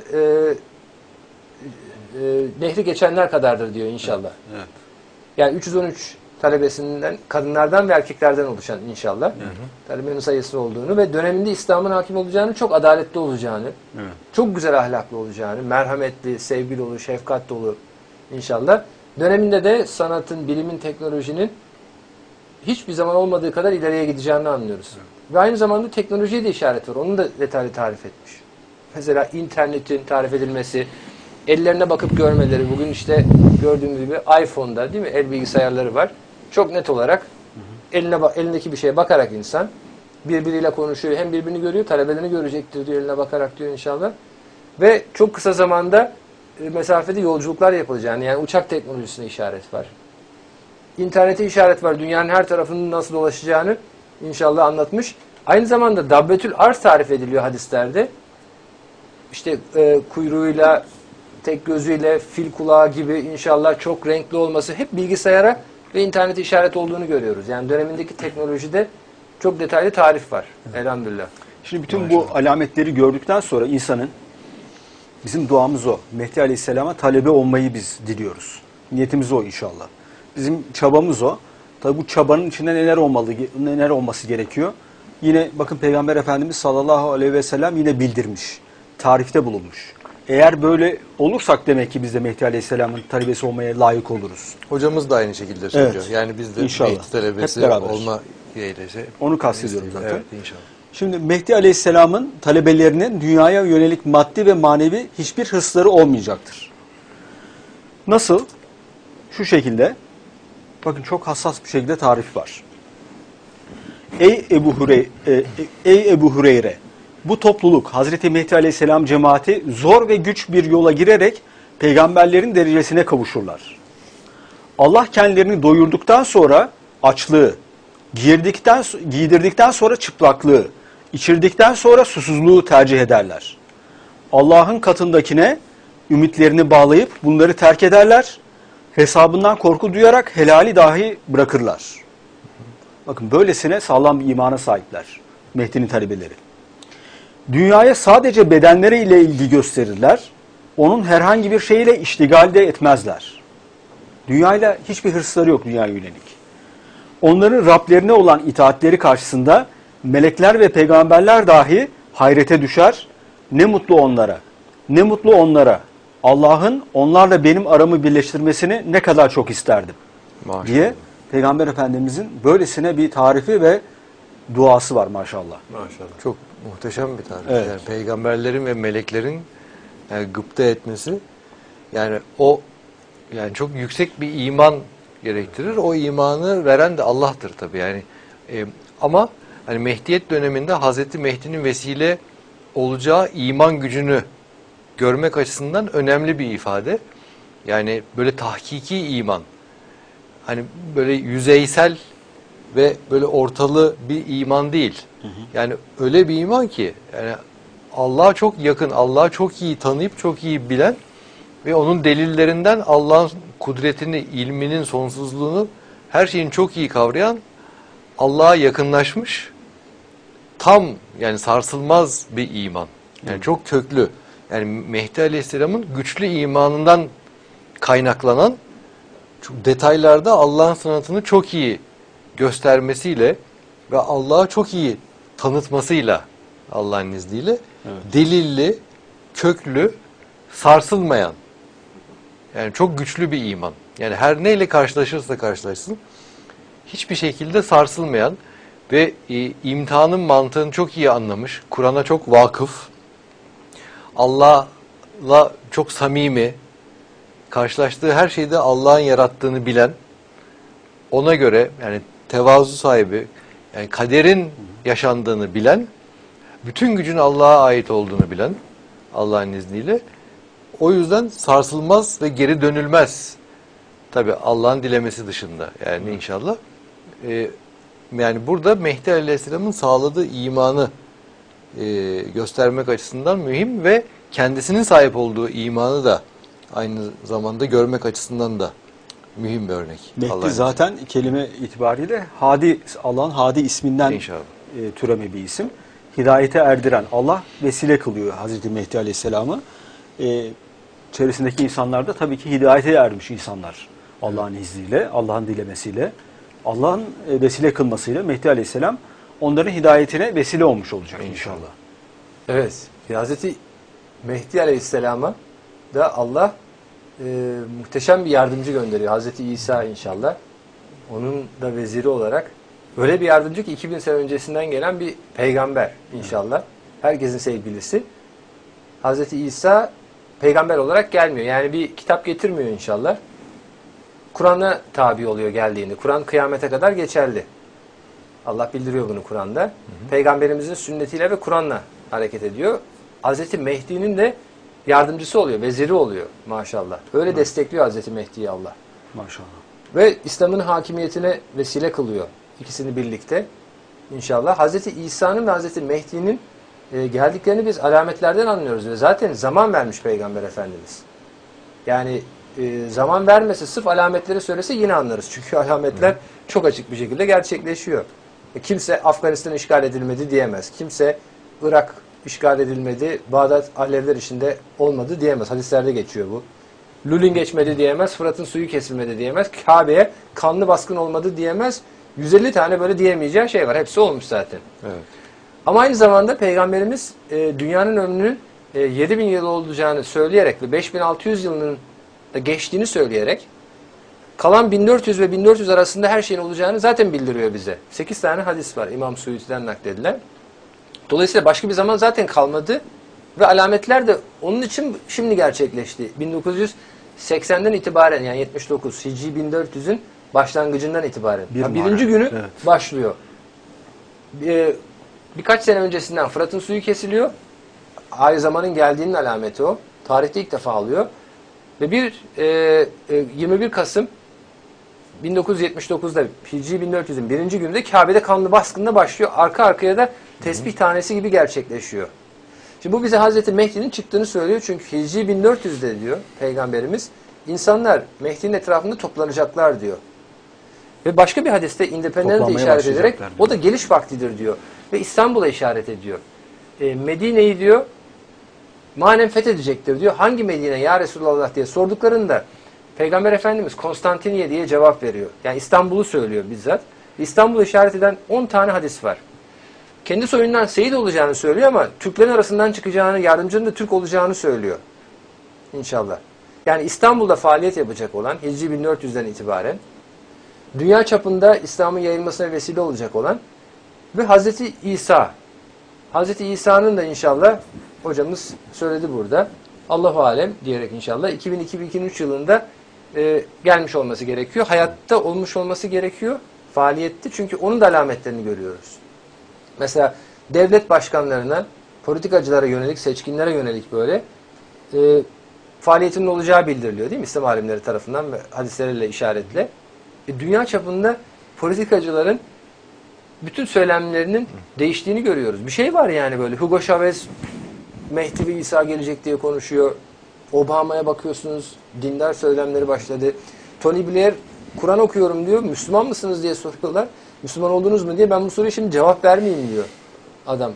nehri geçenler kadardır diyor inşallah. Evet. Yani 313 talebesinden, kadınlardan ve erkeklerden oluşan inşallah. Talebenin sayısı olduğunu ve döneminde İslam'ın hakim olacağını, çok adaletli olacağını, çok güzel ahlaklı olacağını, merhametli, sevgi dolu, şefkat dolu inşallah. Döneminde de sanatın, bilimin, teknolojinin hiçbir zaman olmadığı kadar ileriye gideceğini anlıyoruz. Ve aynı zamanda teknolojiye de işaret var. Onu da detaylı tarif etmiş. Mesela internetin tarif edilmesi, ellerine bakıp görmeleri. Bugün işte gördüğümüz gibi iPhone'da değil mi? El bilgisayarları var. Çok net olarak elindeki bir şeye bakarak insan birbiriyle konuşuyor. Hem birbirini görüyor, talebelerini görecektir diyor eline bakarak diyor inşallah. Ve çok kısa zamanda mesafede yolculuklar yapılacağını, yani uçak teknolojisine işaret var. İnternete işaret var. Dünyanın her tarafının nasıl dolaşacağını inşallah anlatmış. Aynı zamanda Dabbetül Arz tarif ediliyor hadislerde. İşte kuyruğuyla, tek gözüyle, fil kulağı gibi inşallah çok renkli olması hep bilgisayara ve internete işaret olduğunu görüyoruz. Yani dönemindeki teknolojide çok detaylı tarif var. Elhamdülillah. Şimdi bütün bu alametleri gördükten sonra insanın, bizim duamız o. Mehdi Aleyhisselam'a talebe olmayı biz diliyoruz. Niyetimiz o inşallah. Bizim çabamız o. Tabi bu çabanın içinde neler olması gerekiyor. Yine bakın Peygamber Efendimiz sallallahu aleyhi ve sellem yine bildirmiş. Tarifte bulunmuş. Eğer böyle olursak demek ki biz de Mehdi Aleyhisselam'ın talebesi olmaya layık oluruz. Hocamız da aynı şekilde söylüyor. Evet. Yani biz de İnşallah. Mehdi talebesi Hep beraber. olma eylese. Onu kastediyorum zaten. Evet, inşallah. Şimdi Mehdi Aleyhisselam'ın talebelerinin dünyaya yönelik maddi ve manevi hiçbir hırsları olmayacaktır. Nasıl? Şu şekilde. Bakın çok hassas bir şekilde tarif var. Ey Ebu Hureyre, bu topluluk Hazreti Mehdi Aleyhisselam cemaati zor ve güç bir yola girerek peygamberlerin derecesine kavuşurlar. Allah kendilerini doyurduktan sonra açlığı, giydirdikten sonra çıplaklığı, içirdikten sonra susuzluğu tercih ederler. Allah'ın katındakine ümitlerini bağlayıp bunları terk ederler. Hesabından korku duyarak helali dahi bırakırlar. Bakın böylesine sağlam bir imana sahipler Mehdi'nin talebeleri. Dünyaya sadece bedenleriyle ilgi gösterirler. Onun herhangi bir şeyle iştigal de etmezler. Dünyayla hiçbir hırsları yok dünyaya yönelik. Onların Rablerine olan itaatleri karşısında melekler ve peygamberler dahi hayrete düşer. Ne mutlu onlara, ne mutlu onlara. Allah'ın onlarla benim aramı birleştirmesini ne kadar çok isterdim Maşallah. diye Peygamber Efendimizin böylesine bir tarifi ve duası var maşallah. Maşallah. Çok muhteşem bir tarif. Evet. Yani peygamberlerin ve meleklerin gıpta etmesi, yani o yani çok yüksek bir iman gerektirir. O imanı veren de Allah'tır tabii. Yani ama hani Mehdiyet döneminde Hazreti Mehdi'nin vesile olacağı iman gücünü görmek açısından önemli bir ifade. Yani böyle tahkiki iman. Hani böyle yüzeysel ve böyle ortalı bir iman değil. Yani öyle bir iman ki yani Allah'a çok yakın, Allah'ı çok iyi tanıyıp çok iyi bilen ve onun delillerinden Allah'ın kudretini, ilminin sonsuzluğunu, her şeyin çok iyi kavrayan, Allah'a yakınlaşmış, tam yani sarsılmaz bir iman. Yani çok köklü. Yani Mehdi Aleyhisselam'ın güçlü imanından kaynaklanan çok detaylarda Allah'ın sanatını çok iyi göstermesiyle ve Allah'ı çok iyi tanıtmasıyla, Allah'ın izniyle delilli, köklü, sarsılmayan, yani çok güçlü bir iman. Yani her neyle karşılaşırsa karşılaşsın hiçbir şekilde sarsılmayan ve imtihanın mantığını çok iyi anlamış, Kur'an'a çok vakıf, Allah'la çok samimi, karşılaştığı her şeyde Allah'ın yarattığını bilen, ona göre yani tevazu sahibi, yani kaderin yaşandığını bilen, bütün gücün Allah'a ait olduğunu bilen, Allah'ın izniyle, o yüzden sarsılmaz ve geri dönülmez. Tabi Allah'ın dilemesi dışında yani inşallah. Yani burada Mehdi Aleyhisselam'ın sağladığı imanı göstermek açısından mühim ve kendisinin sahip olduğu imanı da aynı zamanda görmek açısından da mühim bir örnek. Mehdi zaten kelime itibariyle Hadi, Allah'ın Hadi isminden türeme bir isim. Hidayete erdiren, Allah vesile kılıyor Hazreti Mehdi Aleyhisselam'ı. Çevresindeki insanlar da tabii ki hidayete ermiş insanlar. Allah'ın izniyle, Allah'ın dilemesiyle, Allah'ın vesile kılmasıyla Mehdi Aleyhisselam onların hidayetine vesile olmuş olacak inşallah. Evet. Hazreti Mehdi Aleyhisselam'a da Allah muhteşem bir yardımcı gönderiyor. Hazreti İsa inşallah. Onun da veziri olarak öyle bir yardımcı ki 2000 sene öncesinden gelen bir peygamber inşallah. Herkesin sevgilisi. Hazreti İsa peygamber olarak gelmiyor. Yani bir kitap getirmiyor inşallah. Kur'an'a tabi oluyor geldiğinde. Kur'an kıyamete kadar geçerli. Allah bildiriyor bunu Kur'an'da. Peygamberimizin sünnetiyle ve Kur'an'la hareket ediyor. Hazreti Mehdi'nin de yardımcısı oluyor, veziri oluyor maşallah. Öyle destekliyor Hazreti Mehdi'yi Allah. Maşallah. Ve İslam'ın hakimiyetine vesile kılıyor. İkisini birlikte inşallah. Hazreti İsa'nın ve Hazreti Mehdi'nin geldiklerini biz alametlerden anlıyoruz. Ve zaten zaman vermiş Peygamber Efendimiz. Yani zaman vermese, sırf alametleri söylese yine anlarız. Çünkü alametler çok açık bir şekilde gerçekleşiyor. Kimse Afganistan işgal edilmedi diyemez. Kimse Irak işgal edilmedi, Bağdat Alevler içinde olmadı diyemez. Hadislerde geçiyor bu. Lulin geçmedi diyemez, Fırat'ın suyu kesilmedi diyemez, Kabe'ye kanlı baskın olmadı diyemez. 150 tane böyle diyemeyeceği şey var. Hepsi olmuş zaten. Evet. Ama aynı zamanda Peygamberimiz dünyanın ömrünün 7000 yıl olacağını söyleyerek ve 5600 yılının da geçtiğini söyleyerek kalan 1400 ve 1400 arasında her şeyin olacağını zaten bildiriyor bize. 8 tane hadis var İmam Suyuti'den nakledilen. Dolayısıyla başka bir zaman zaten kalmadı ve alametler de onun için şimdi gerçekleşti. 1980'den itibaren yani 79 Hicri 1400'ün başlangıcından itibaren. Birinci günü başlıyor. Birkaç sene öncesinden Fırat'ın suyu kesiliyor. Ay zamanın geldiğinin alameti o. Tarihte ilk defa alıyor. Ve 21 Kasım 1979'da Hicri 1400'ün birinci gününde Kabe'de kanlı baskında başlıyor. Arka arkaya da tesbih tanesi gibi gerçekleşiyor. Şimdi bu bize Hazreti Mehdi'nin çıktığını söylüyor. Çünkü Hicri 1400'de diyor Peygamberimiz, insanlar Mehdi'nin etrafında toplanacaklar diyor. Ve başka bir hadiste Independence'e işaret ederek o da geliş vaktidir diyor. Ve İstanbul'a işaret ediyor. Medine'yi diyor manen fethedecektir diyor. Hangi Medine ya Resulallah diye sorduklarında Peygamber Efendimiz Konstantiniye diye cevap veriyor. Yani İstanbul'u söylüyor bizzat. İstanbul'u işaret eden 10 tane hadis var. Kendi soyundan Seyit olacağını söylüyor ama Türklerin arasından çıkacağını, yardımcının da Türk olacağını söylüyor. İnşallah. Yani İstanbul'da faaliyet yapacak olan Hicri 1400'den itibaren dünya çapında İslam'ın yayılmasına vesile olacak olan ve Hazreti İsa. Hazreti İsa'nın da inşallah hocamız söyledi burada. Allahu alem diyerek inşallah 2002-2003 yılında gelmiş olması gerekiyor. Hayatta olmuş olması gerekiyor. Faaliyette çünkü onun da alametlerini görüyoruz. Mesela devlet başkanlarına, politikacılara yönelik, seçkinlere yönelik böyle faaliyetinin olacağı bildiriliyor değil mi? İslam alimleri tarafından ve hadisleriyle işaretle. Dünya çapında politikacıların bütün söylemlerinin değiştiğini görüyoruz. Bir şey var yani böyle. Hugo Chavez Mehdi ve İsa gelecek diye konuşuyor. Obama'ya bakıyorsunuz. Dindar söylemleri başladı. Tony Blair Kur'an okuyorum diyor. Müslüman mısınız diye soruyorlar. Müslüman oldunuz mu diye. Ben bu soruya şimdi cevap vermeyeyim diyor adam.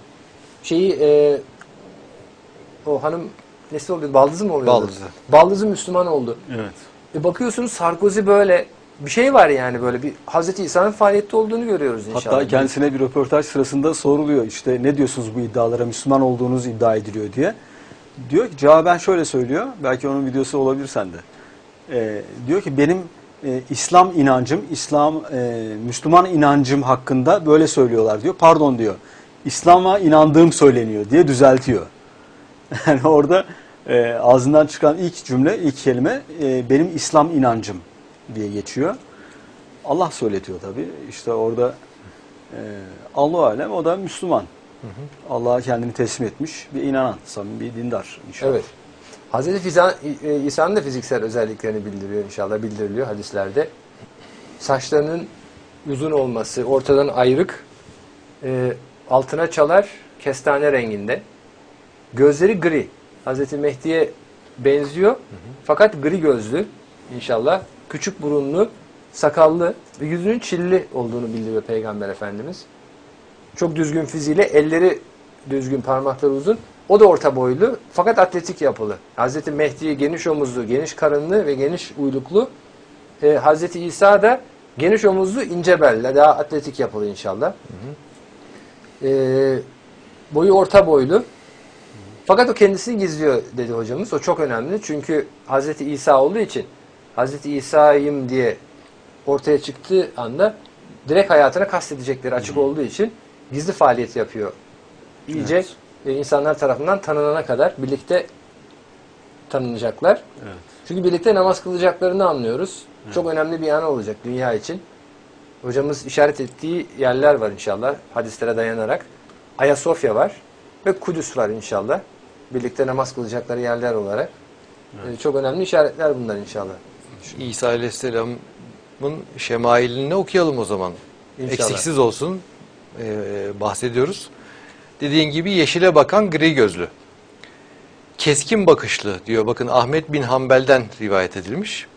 O hanım nesi oluyor? Baldızı mı oluyor? Baldızı. Baldızı Müslüman oldu. Evet. Bakıyorsunuz Sarkozy böyle bir şey var yani, böyle bir Hazreti İsa'nın faaliyette olduğunu görüyoruz inşallah. Hatta kendisine bir röportaj sırasında soruluyor, işte ne diyorsunuz bu iddialara, Müslüman olduğunuz iddia ediliyor diye. Diyor ki, cevaben şöyle söylüyor, belki onun videosu olabilir sende. Diyor ki benim İslam inancım, Müslüman inancım hakkında böyle söylüyorlar diyor. Pardon diyor, İslam'a inandığım söyleniyor diye düzeltiyor. Yani orada ağzından çıkan ilk cümle, ilk kelime benim İslam inancım diye geçiyor. Allah söyletiyor tabii. İşte orada Allah-u Alem, o da Müslüman. Allah'a kendini teslim etmiş bir inanan, samimi bir dindar inşallah. Evet. Hazreti İsa'nın da fiziksel özelliklerini bildiriyor inşallah, bildiriliyor hadislerde. Saçlarının uzun olması, ortadan ayrık, altına çalar, kestane renginde. Gözleri gri. Hazreti Mehdi'ye benziyor. Fakat gri gözlü inşallah. Küçük burunlu, sakallı ve yüzünün çilli olduğunu bildiriyor Peygamber Efendimiz. Çok düzgün fiziğiyle, elleri düzgün, parmakları uzun. O da orta boylu fakat atletik yapılı. Hazreti Mehdi geniş omuzlu, geniş karınlı ve geniş uyluklu. Hazreti İsa da geniş omuzlu, ince belli, daha atletik yapılı inşallah. Boyu orta boylu. Fakat o kendisini gizliyor dedi hocamız. O çok önemli. Çünkü Hazreti İsa olduğu için, Hazreti İsa'yım diye ortaya çıktığı anda direkt hayatına kastedecekleri açık olduğu için gizli faaliyet yapıyor. İyice insanlar tarafından tanınana kadar birlikte tanınacaklar. Evet. Çünkü birlikte namaz kılacaklarını anlıyoruz. Çok önemli bir an olacak dünya için. Hocamız işaret ettiği yerler var inşallah hadislere dayanarak. Ayasofya var ve Kudüs var inşallah. Birlikte namaz kılacakları yerler olarak. Çok önemli işaretler bunlar inşallah. İsa Aleyhisselam'ın şemailini okuyalım o zaman. İnşallah. Eksiksiz olsun bahsediyoruz. Dediğin gibi yeşile bakan, gri gözlü. Keskin bakışlı diyor. Bakın Ahmet bin Hanbel'den rivayet edilmiş.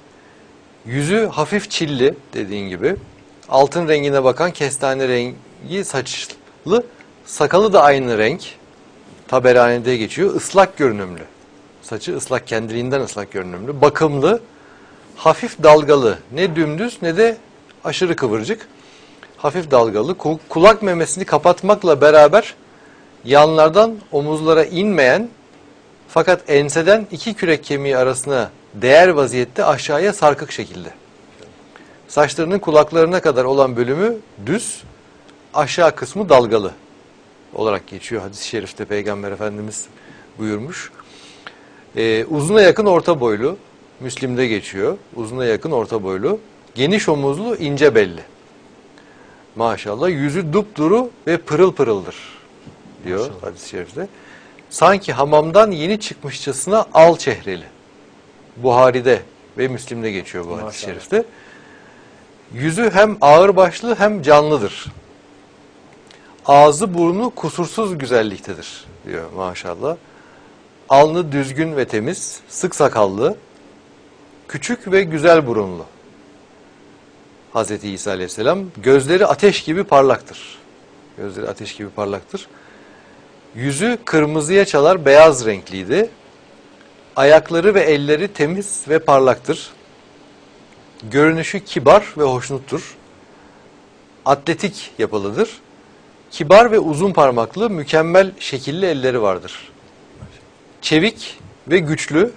Yüzü hafif çilli dediğin gibi. Altın rengine bakan, kestane rengi saçlı. Sakalı da aynı renk. Taberani'de geçiyor. Islak görünümlü. Saçı ıslak, kendiliğinden ıslak görünümlü. Bakımlı. Hafif dalgalı. Ne dümdüz ne de aşırı kıvırcık. Hafif dalgalı. Kulak memesini kapatmakla beraber yanlardan omuzlara inmeyen fakat enseden iki kürek kemiği arasına değer vaziyette aşağıya sarkık şekilde. Saçlarının kulaklarına kadar olan bölümü düz, aşağı kısmı dalgalı olarak geçiyor. Hadis-i şerifte Peygamber Efendimiz buyurmuş. Uzuna yakın orta boylu, Müslim'de geçiyor. Uzuna yakın orta boylu, geniş omuzlu, ince belli. Maşallah, yüzü dupduru ve pırıl pırıldır diyor hadis-i şerifte. Sanki hamamdan yeni çıkmışçasına al çehreli. Buhari'de ve Müslim'de geçiyor bu hadis-i şerifte. Yüzü hem ağırbaşlı hem canlıdır. Ağzı burnu kusursuz güzelliktedir diyor maşallah. Alnı düzgün ve temiz, sık sakallı, küçük ve güzel burunlu. Hazreti İsa Aleyhisselam gözleri ateş gibi parlaktır. Gözleri ateş gibi parlaktır. Yüzü kırmızıya çalar beyaz renkliydi. Ayakları ve elleri temiz ve parlaktır. Görünüşü kibar ve hoşnuttur. Atletik yapılıdır. Kibar ve uzun parmaklı, mükemmel şekilli elleri vardır. Çevik ve güçlü.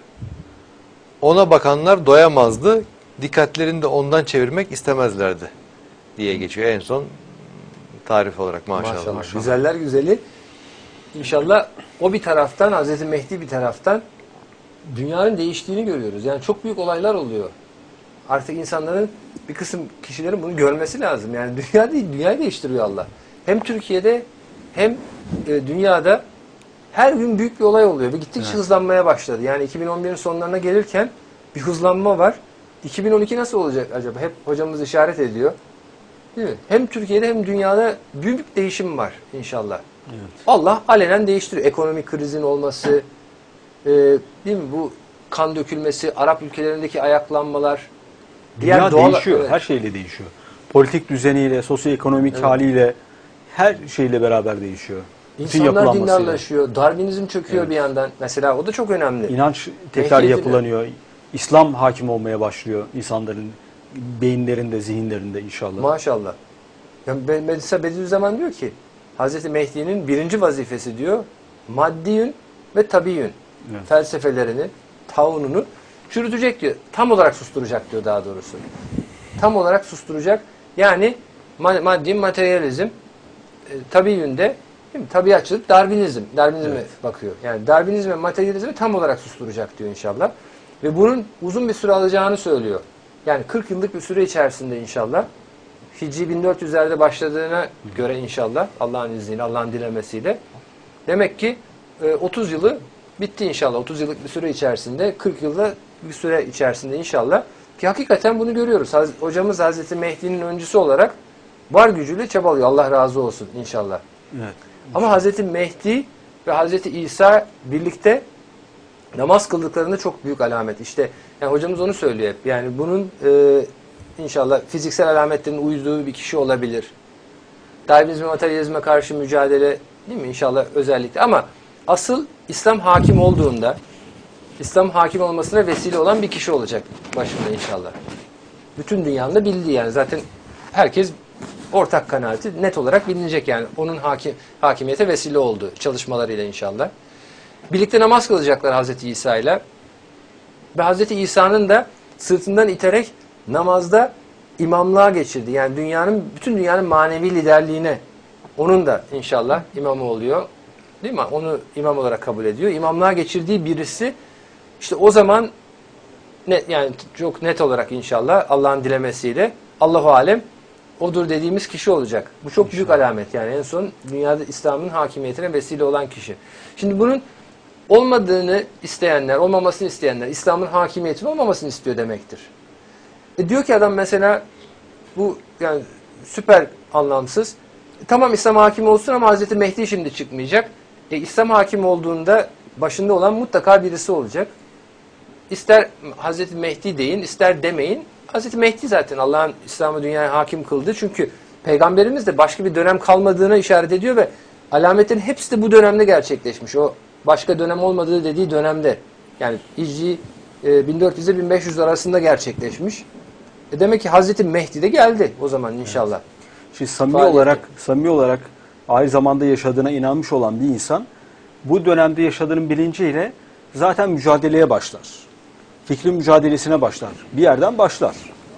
Ona bakanlar doyamazdı. Dikkatlerini de ondan çevirmek istemezlerdi diye geçiyor en son tarif olarak maşallah. Güzeller güzeli. İnşallah o bir taraftan, Hazreti Mehdi bir taraftan dünyanın değiştiğini görüyoruz. Yani çok büyük olaylar oluyor. Artık insanların, bir kısım kişilerin bunu görmesi lazım. Yani dünya değil, dünyayı değiştiriyor Allah. Hem Türkiye'de hem dünyada her gün büyük bir olay oluyor. Ve gittikçe hızlanmaya başladı. Yani 2011'in sonlarına gelirken bir hızlanma var. 2012 nasıl olacak acaba? Hep hocamız işaret ediyor. Değil mi? Hem Türkiye'de hem dünyada büyük bir değişim var inşallah. Evet. Allah alenen değiştiriyor. Ekonomik krizin olması, değil mi? Bu kan dökülmesi, Arap ülkelerindeki ayaklanmalar. Dünya değişiyor. Evet. Her şeyle değişiyor. Politik düzeniyle, sosyoekonomik haliyle, her şeyle beraber değişiyor. İnsanlar dindarlaşıyor. Darwinizm çöküyor bir yandan. Mesela o da çok önemli. İnanç tekrar yapılanıyor. İslam hakim olmaya başlıyor insanların beyinlerinde, zihinlerinde inşallah. Maşallah. Yani mesela Bediüzzaman diyor ki Hazreti Mehdi'nin birinci vazifesi diyor maddiyün ve tabiyün felsefelerini, taununu çürütecek diyor. Tam olarak susturacak diyor daha doğrusu. Tam olarak susturacak. Yani maddi materyalizm, tabiiyün de değil mi? Tabiatçılık, Darwinizme bakıyor. Yani Darwinizm ve materyalizmi tam olarak susturacak diyor inşallah. Ve bunun uzun bir süre alacağını söylüyor. Yani 40 yıllık bir süre içerisinde inşallah. Hicri 1400'lerde başladığına göre inşallah Allah'ın izniyle, Allah'ın dilemesiyle. Demek ki 30 yılı bitti inşallah. 30 yıllık bir süre içerisinde, 40 yılda bir süre içerisinde inşallah. Ki hakikaten bunu görüyoruz. Hocamız Hazreti Mehdi'nin öncüsü olarak var gücüyle çabalıyor. Allah razı olsun inşallah. Evet. Ama Hazreti Mehdi ve Hazreti İsa birlikte namaz kıldıklarında çok büyük alamet. İşte yani hocamız onu söylüyor hep. Yani bunun inşallah fiziksel alametlerin uyduğu bir kişi olabilir. Darwinizme, materyalizme karşı mücadele değil mi? İnşallah özellikle. Ama asıl İslam hakim olduğunda İslam hakim olmasına vesile olan bir kişi olacak başında inşallah. Bütün dünyanın da bildiği yani. Zaten herkes ortak kanaati net olarak bilinecek yani. Onun hakimiyete vesile olduğu çalışmalarıyla inşallah. Birlikte namaz kılacaklar Hazreti İsa ile. Ve Hazreti İsa'nın da sırtından iterek namazda imamlığa geçirdi. Yani bütün dünyanın manevi liderliğine onun da inşallah imamı oluyor. Değil mi? Onu imam olarak kabul ediyor. İmamlığa geçirdiği birisi işte o zaman yani çok net olarak inşallah Allah'ın dilemesiyle Allahu alem odur dediğimiz kişi olacak. Bu çok büyük alamet yani en son dünyada İslam'ın hakimiyetine vesile olan kişi. Şimdi bunun olmadığını isteyenler, olmamasını isteyenler İslam'ın hakimiyetinin olmamasını istiyor demektir. Diyor ki adam mesela bu yani süper anlamsız. Tamam İslam hakim olsun ama Hazreti Mehdi şimdi çıkmayacak. İslam hakim olduğunda başında olan mutlaka birisi olacak. İster Hazreti Mehdi deyin, ister demeyin. Hazreti Mehdi zaten Allah'ın İslam'ı dünyaya hakim kıldı. Çünkü Peygamberimiz de başka bir dönem kalmadığına işaret ediyor ve alametlerin hepsi de bu dönemde gerçekleşmiş. O başka dönem olmadığı dediği dönemde. Yani Hicri 1400 ile 1500 arasında gerçekleşmiş. Demek ki Hazreti Mehdi de geldi o zaman inşallah. Evet. Şimdi samimi olarak aynı zamanda yaşadığına inanmış olan bir insan bu dönemde yaşadığının bilinciyle zaten mücadeleye başlar. Fikrin mücadelesine başlar. Bir yerden başlar.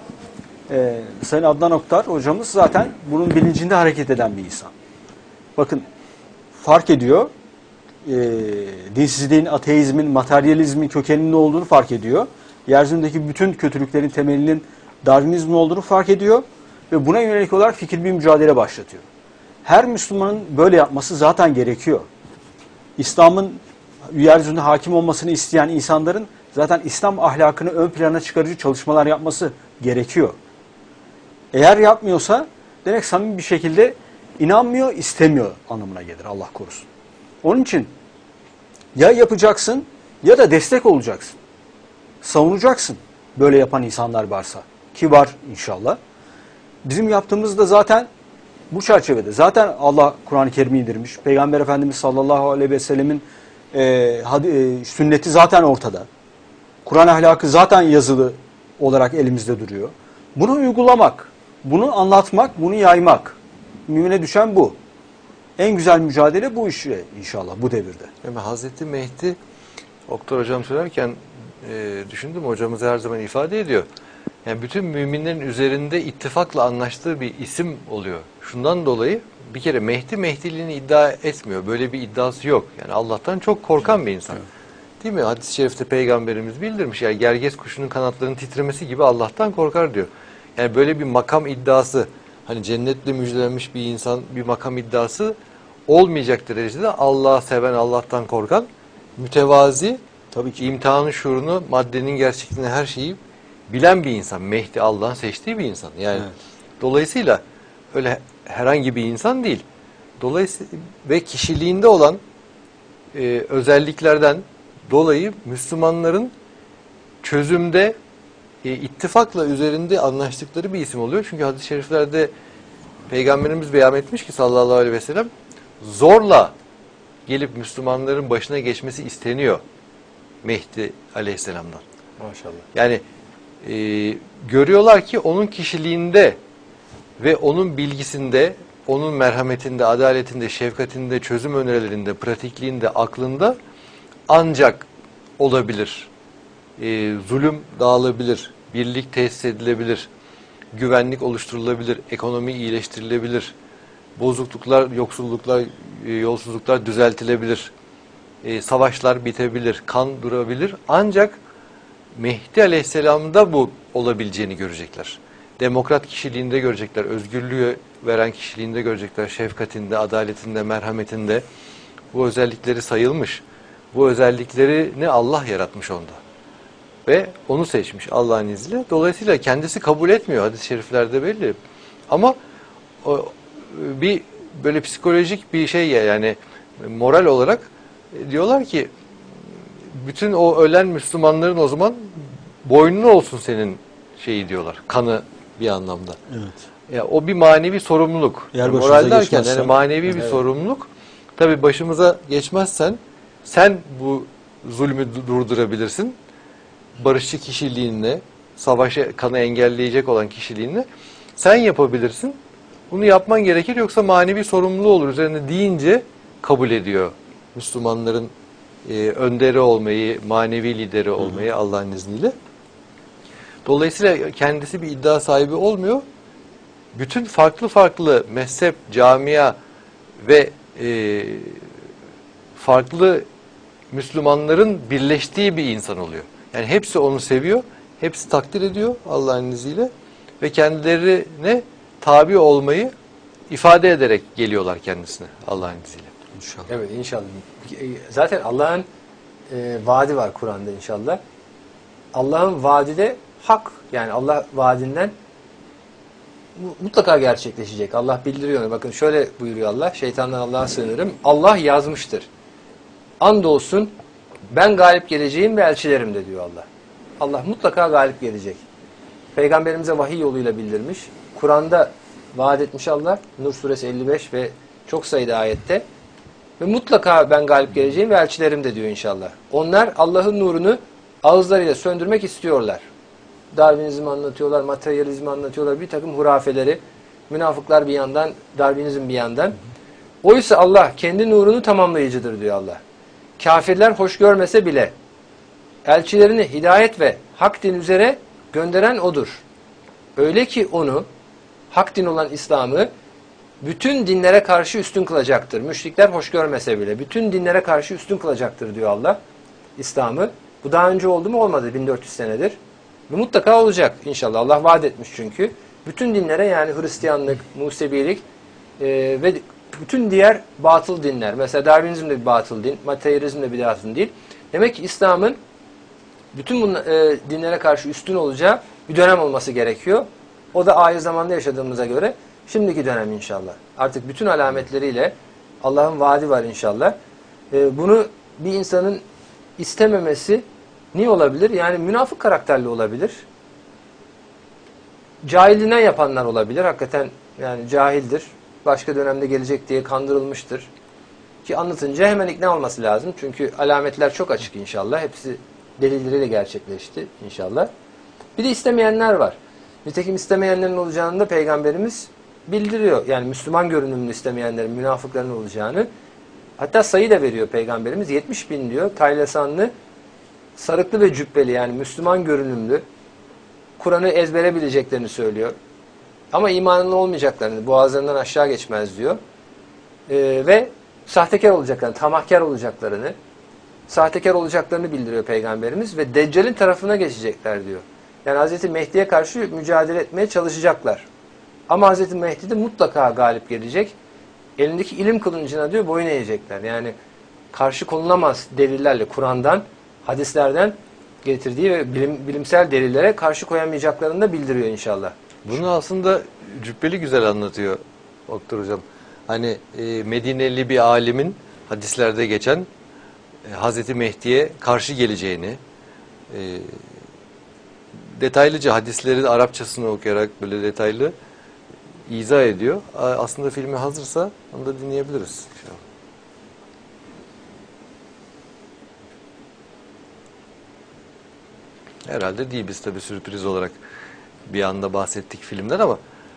Sayın Adnan Oktar hocamız zaten bunun bilincinde hareket eden bir insan. Bakın fark ediyor. Dinsizliğin, ateizmin, materyalizmin kökeninin olduğunu fark ediyor. Yeryüzündeki bütün kötülüklerin temelinin Darwinizm olduğunu fark ediyor. Ve buna yönelik olarak fikir bir mücadele başlatıyor. Her Müslümanın böyle yapması zaten gerekiyor. İslam'ın yeryüzünde hakim olmasını isteyen insanların zaten İslam ahlakını ön plana çıkarıcı çalışmalar yapması gerekiyor. Eğer yapmıyorsa demek samimi bir şekilde inanmıyor, istemiyor anlamına gelir Allah korusun. Onun için ya yapacaksın ya da destek olacaksın. Savunacaksın böyle yapan insanlar varsa. Ki var inşallah. Bizim yaptığımız da zaten bu çerçevede. Zaten Allah Kur'an-ı Kerim'i indirmiş. Peygamber Efendimiz sallallahu aleyhi ve sellemin sünneti zaten ortada. Kur'an ahlakı zaten yazılı olarak elimizde duruyor. Bunu uygulamak, bunu anlatmak, bunu yaymak. Mümine düşen bu. En güzel mücadele bu işle inşallah bu devirde. Yani Hazreti Mehdi, Oktar Hocam söylerken düşündüm, hocamız her zaman ifade ediyor. Yani bütün müminlerin üzerinde ittifakla anlaştığı bir isim oluyor. Şundan dolayı bir kere Mehdi Mehdiliğini iddia etmiyor. Böyle bir iddiası yok. Yani Allah'tan çok korkan bir insan. Evet. Değil mi? Hadis-i şerifte Peygamberimiz bildirmiş. Yani gerges kuşunun kanatlarının titremesi gibi Allah'tan korkar diyor. Yani böyle bir makam iddiası, hani cennetle müjdelenmiş bir insan bir makam iddiası olmayacak derecede Allah'ı seven, Allah'tan korkan, mütevazi, tabii ki imtihanın şuurunu, maddenin gerçekliğini, her şeyi bilen bir insan. Mehdi Allah'ın seçtiği bir insan. Yani evet. Dolayısıyla öyle herhangi bir insan değil. Dolayısıyla ve kişiliğinde olan özelliklerden dolayı Müslümanların çözümde ittifakla üzerinde anlaştıkları bir isim oluyor. Çünkü hadis-i şeriflerde Peygamberimiz beyan etmiş ki sallallahu aleyhi ve sellem zorla gelip Müslümanların başına geçmesi isteniyor Mehdi aleyhisselamdan. Maşallah. Yani görüyorlar ki onun kişiliğinde ve onun bilgisinde, onun merhametinde, adaletinde, şefkatinde, çözüm önerilerinde, pratikliğinde, aklında ancak olabilir. Zulüm dağılabilir, birlik tesis edilebilir, güvenlik oluşturulabilir, ekonomi iyileştirilebilir, bozukluklar, yoksulluklar, yolsuzluklar düzeltilebilir, savaşlar bitebilir, kan durabilir. Ancak Mehdi Aleyhisselam'da bu olabileceğini görecekler. Demokrat kişiliğinde görecekler, özgürlüğü veren kişiliğinde görecekler, şefkatinde, adaletinde, merhametinde. Bu özellikleri sayılmış. Bu özelliklerini Allah yaratmış onda. Ve onu seçmiş Allah'ın izniyle. Dolayısıyla kendisi kabul etmiyor, hadis-i şeriflerde belli. Ama bir böyle psikolojik bir şey yani moral olarak diyorlar ki bütün o ölen Müslümanların o zaman boynuna olsun senin şeyi diyorlar. Kanı bir anlamda. Evet. Ya o bir manevi sorumluluk. Eğer Moral başımıza derken geçmezsen- yani manevi bir sorumluluk. Tabii başımıza geçmezsen sen bu zulmü durdurabilirsin. Barışçı kişiliğinle, savaşı, kanı engelleyecek olan kişiliğinle sen yapabilirsin. Bunu yapman gerekir yoksa manevi sorumluluğu olur. Üzerine deyince kabul ediyor Müslümanların önderi olmayı, manevi lideri olmayı Allah'ın izniyle. Dolayısıyla kendisi bir iddia sahibi olmuyor. Bütün farklı mezhep, camia ve farklı Müslümanların birleştiği bir insan oluyor. Yani hepsi onu seviyor, hepsi takdir ediyor Allah'ın izniyle ve kendilerine tabi olmayı ifade ederek geliyorlar kendisine Allah'ın izniyle. İnşallah. Evet inşallah. Zaten Allah'ın vaadi var Kur'an'da inşallah. Allah'ın vaadi de hak. Yani Allah vaadinden mutlaka gerçekleşecek. Allah bildiriyor. Bakın şöyle buyuruyor Allah. Şeytandan Allah'a sığınırım. Allah yazmıştır. Andolsun ben galip geleceğim ve elçilerim de diyor Allah. Allah mutlaka galip gelecek. Peygamberimize vahiy yoluyla bildirmiş. Kur'an'da vaat etmiş Allah. Nur suresi 55 ve çok sayıda ayette. Ve mutlaka ben galip geleceğim ve elçilerim de diyor inşallah. Onlar Allah'ın nurunu ağızlarıyla söndürmek istiyorlar. Darwinizmi anlatıyorlar, materyalizmi anlatıyorlar, bir takım hurafeleri. Münafıklar bir yandan, Darwinizm bir yandan. Oysa Allah kendi nurunu tamamlayıcıdır diyor Allah. Kafirler hoş görmese bile elçilerini hidayet ve hak din üzere gönderen O'dur. Öyle ki onu, hak din olan İslam'ı bütün dinlere karşı üstün kılacaktır. Müşrikler hoş görmese bile bütün dinlere karşı üstün kılacaktır diyor Allah İslam'ı. Bu daha önce oldu mu? Olmadı 1400 senedir. Ve mutlaka olacak inşallah. Allah vaat etmiş çünkü. Bütün dinlere yani Hristiyanlık, Musevilik ve bütün diğer batıl dinler. Mesela Darwinizm de bir batıl din, materyalizm de bir batıl din. Demek ki İslam'ın bütün bu dinlere karşı üstün olacağı bir dönem olması gerekiyor. O da ahir zamanda yaşadığımıza göre şimdiki dönem inşallah. Artık bütün alametleriyle Allah'ın vaadi var inşallah. Bunu bir insanın istememesi niye olabilir? Yani münafık karakterli olabilir. Cahilinden yapanlar olabilir. Hakikaten yani cahildir. Başka dönemde gelecek diye kandırılmıştır. Ki anlatınca hemen ikna olması lazım. Çünkü alametler çok açık inşallah. Hepsi delilleriyle gerçekleşti inşallah. Bir de istemeyenler var. Nitekim istemeyenlerin olacağını da Peygamberimiz bildiriyor. Yani Müslüman görünümlü istemeyenlerin, münafıkların olacağını. Hatta sayı da veriyor Peygamberimiz. 70 bin diyor. Taylasanlı, sarıklı ve cübbeli yani Müslüman görünümlü. Kur'an'ı ezbere bileceklerini söylüyor. Ama imanlı olmayacaklarını, boğazlarından aşağı geçmez diyor. Ve sahtekar olacaklarını, tamahkar olacaklarını, sahtekar olacaklarını bildiriyor Peygamberimiz. Ve Deccal'in tarafına geçecekler diyor. Yani Hz. Mehdi'ye karşı mücadele etmeye çalışacaklar. Ama Hz. Mehdi de mutlaka galip gelecek. Elindeki ilim kılıncına diyor boyun eğecekler. Yani karşı konulamaz delillerle Kur'an'dan, hadislerden getirdiği ve bilimsel delillere karşı koyamayacaklarını da bildiriyor inşallah. Bunu aslında Cübbeli güzel anlatıyor Doktor Hocam. Hani Medineli bir alimin hadislerde geçen Hazreti Mehdi'ye karşı geleceğini detaylıca hadislerin Arapçasını okuyarak böyle detaylı izah ediyor. Aslında filmi hazırsa onu da dinleyebiliriz inşallah. Herhalde değil, biz tabii sürpriz olarak bir anda bahsettik filmden ama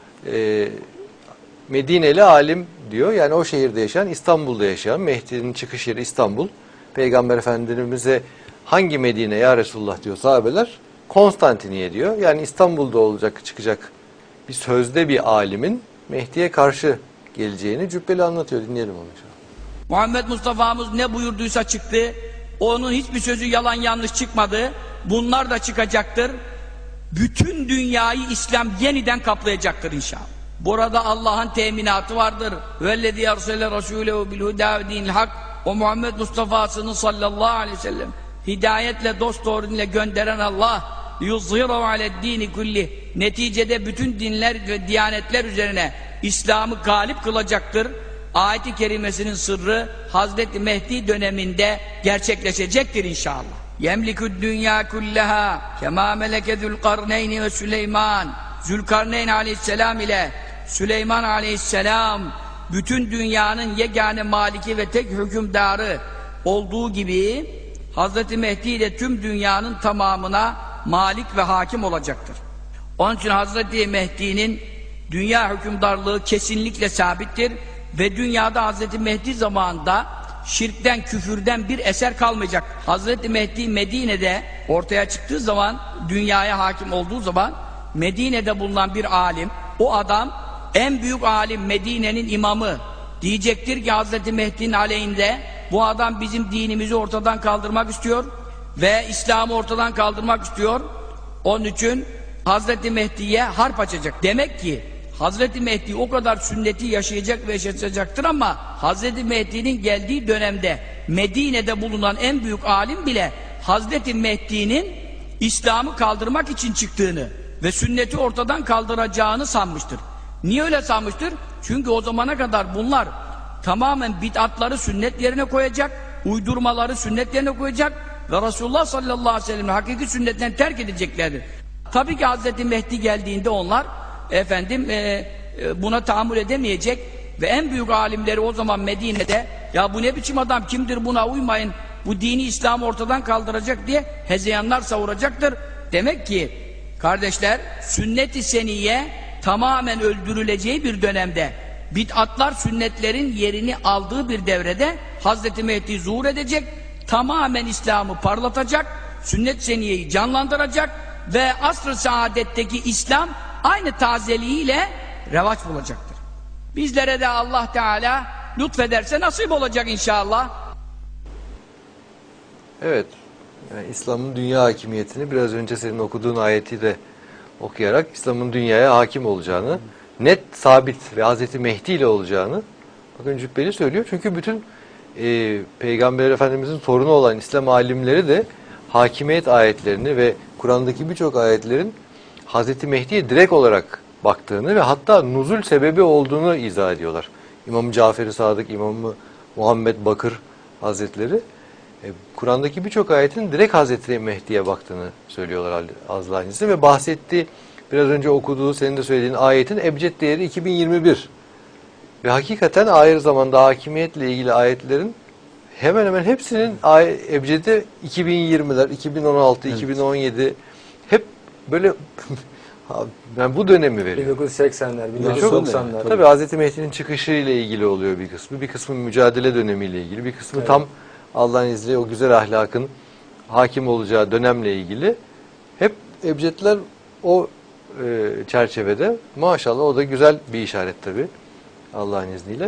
Medineli alim diyor. Yani o şehirde yaşayan, İstanbul'da yaşayan, Mehdi'nin çıkış yeri İstanbul. Peygamber Efendimiz'e hangi Medine ya Resulullah diyor sahabeler. Konstantiniye diyor. Yani İstanbul'da olacak, çıkacak bir sözde bir alimin Mehdi'ye karşı geleceğini Cübbeli anlatıyor. Dinleyelim onu. Muhammed Mustafa'mız ne buyurduysa çıktı. Onun hiçbir sözü yalan yanlış çıkmadı. Bunlar da çıkacaktır. Bütün dünyayı İslam yeniden kaplayacaktır inşallah. Burada Allah'ın teminatı vardır. Vellezî ersele rasûlehu bil hudâ ve dinil hak. O Muhammed Mustafa'sını sallallahu aleyhi ve sellem hidayetle, dosdoğru dinle gönderen Allah yuzhirahu ale'd-dîni kulli. Neticede bütün dinler ve diyanetler üzerine İslam'ı galip kılacaktır. Ayet-i kerimesinin sırrı Hazreti Mehdi döneminde gerçekleşecektir inşallah. Yemlikud dünya kullaha kema meleke Zülkarneyn ve Süleyman. Zülkarneyn aleyhisselam ile Süleyman aleyhisselam bütün dünyanın yegane maliki ve tek hükümdarı olduğu gibi Hazreti Mehdi de tüm dünyanın tamamına malik ve hakim olacaktır. Onun için Hazreti Mehdi'nin dünya hükümdarlığı kesinlikle sabittir ve dünyada Hazreti Mehdi zamanında şirkten, küfürden bir eser kalmayacak. Hazreti Mehdi Medine'de ortaya çıktığı zaman, dünyaya hakim olduğu zaman Medine'de bulunan bir alim, o adam en büyük alim, Medine'nin imamı diyecektir ki Hazreti Mehdi'nin aleyhinde bu adam bizim dinimizi ortadan kaldırmak istiyor ve İslam'ı ortadan kaldırmak istiyor. Onun için Hazreti Mehdi'ye harp açacak. Demek ki Hazreti Mehdi o kadar sünneti yaşayacak ve yaşatacaktır ama Hazreti Mehdi'nin geldiği dönemde Medine'de bulunan en büyük alim bile Hazreti Mehdi'nin İslam'ı kaldırmak için çıktığını ve sünneti ortadan kaldıracağını sanmıştır. Niye öyle sanmıştır? Çünkü o zamana kadar bunlar tamamen bid'atları sünnet yerine koyacak, uydurmaları sünnet yerine koyacak ve Resulullah sallallahu aleyhi ve sellem'in hakiki sünnetten terk edeceklerdir. Tabii ki Hazreti Mehdi geldiğinde onlar buna tahammül edemeyecek ve en büyük alimleri o zaman Medine'de ya bu ne biçim adam, kimdir, buna uymayın, bu dini İslam'ı ortadan kaldıracak diye hezeyanlar savuracaktır. Demek ki kardeşler, sünnet-i seniyye tamamen öldürüleceği bir dönemde, bid'atlar sünnetlerin yerini aldığı bir devrede Hazreti Mehdi zuhur edecek, tamamen İslam'ı parlatacak, sünnet-i seniyyeyi canlandıracak ve asr-ı saadetteki İslam aynı tazeliğiyle revaç bulacaktır. Bizlere de Allah Teala lütfederse nasip olacak inşallah. Evet, yani İslam'ın dünya hakimiyetini biraz önce senin okuduğun ayeti de okuyarak İslam'ın dünyaya hakim olacağını, net, sabit ve Hz. Mehdi ile olacağını bakın Cübbeli söylüyor. Çünkü bütün Peygamber Efendimiz'in torunu olan İslam alimleri de hakimiyet ayetlerini ve Kur'an'daki birçok ayetlerin Hz. Mehdi'ye direkt olarak baktığını ve hatta nuzul sebebi olduğunu izah ediyorlar. İmam-ı Cafer-i Sadık, İmam-ı Muhammed Bakır Hazretleri Kur'an'daki birçok ayetin direkt Hz. Mehdi'ye baktığını söylüyorlar Allah'ın izniyle ve bahsettiği, biraz önce okuduğu, senin de söylediğin ayetin ebced değeri 2021. Ve hakikaten ahir zamanda hakimiyetle ilgili ayetlerin hemen hemen hepsinin ebcedi 2020'ler, 2016, evet. 2017 hep böyle ben bu dönemi veriyor. 1980'ler, 1990'lar. Tabii Hz. Mehdi'nin çıkışı ile ilgili oluyor bir kısmı. Bir kısmı mücadele dönemiyle ilgili. Bir kısmı evet. Tam Allah'ın izniyle o güzel ahlakın hakim olacağı dönemle ilgili. Hep ebcedler o çerçevede. Maşallah o da güzel bir işaret tabii. Allah'ın izniyle.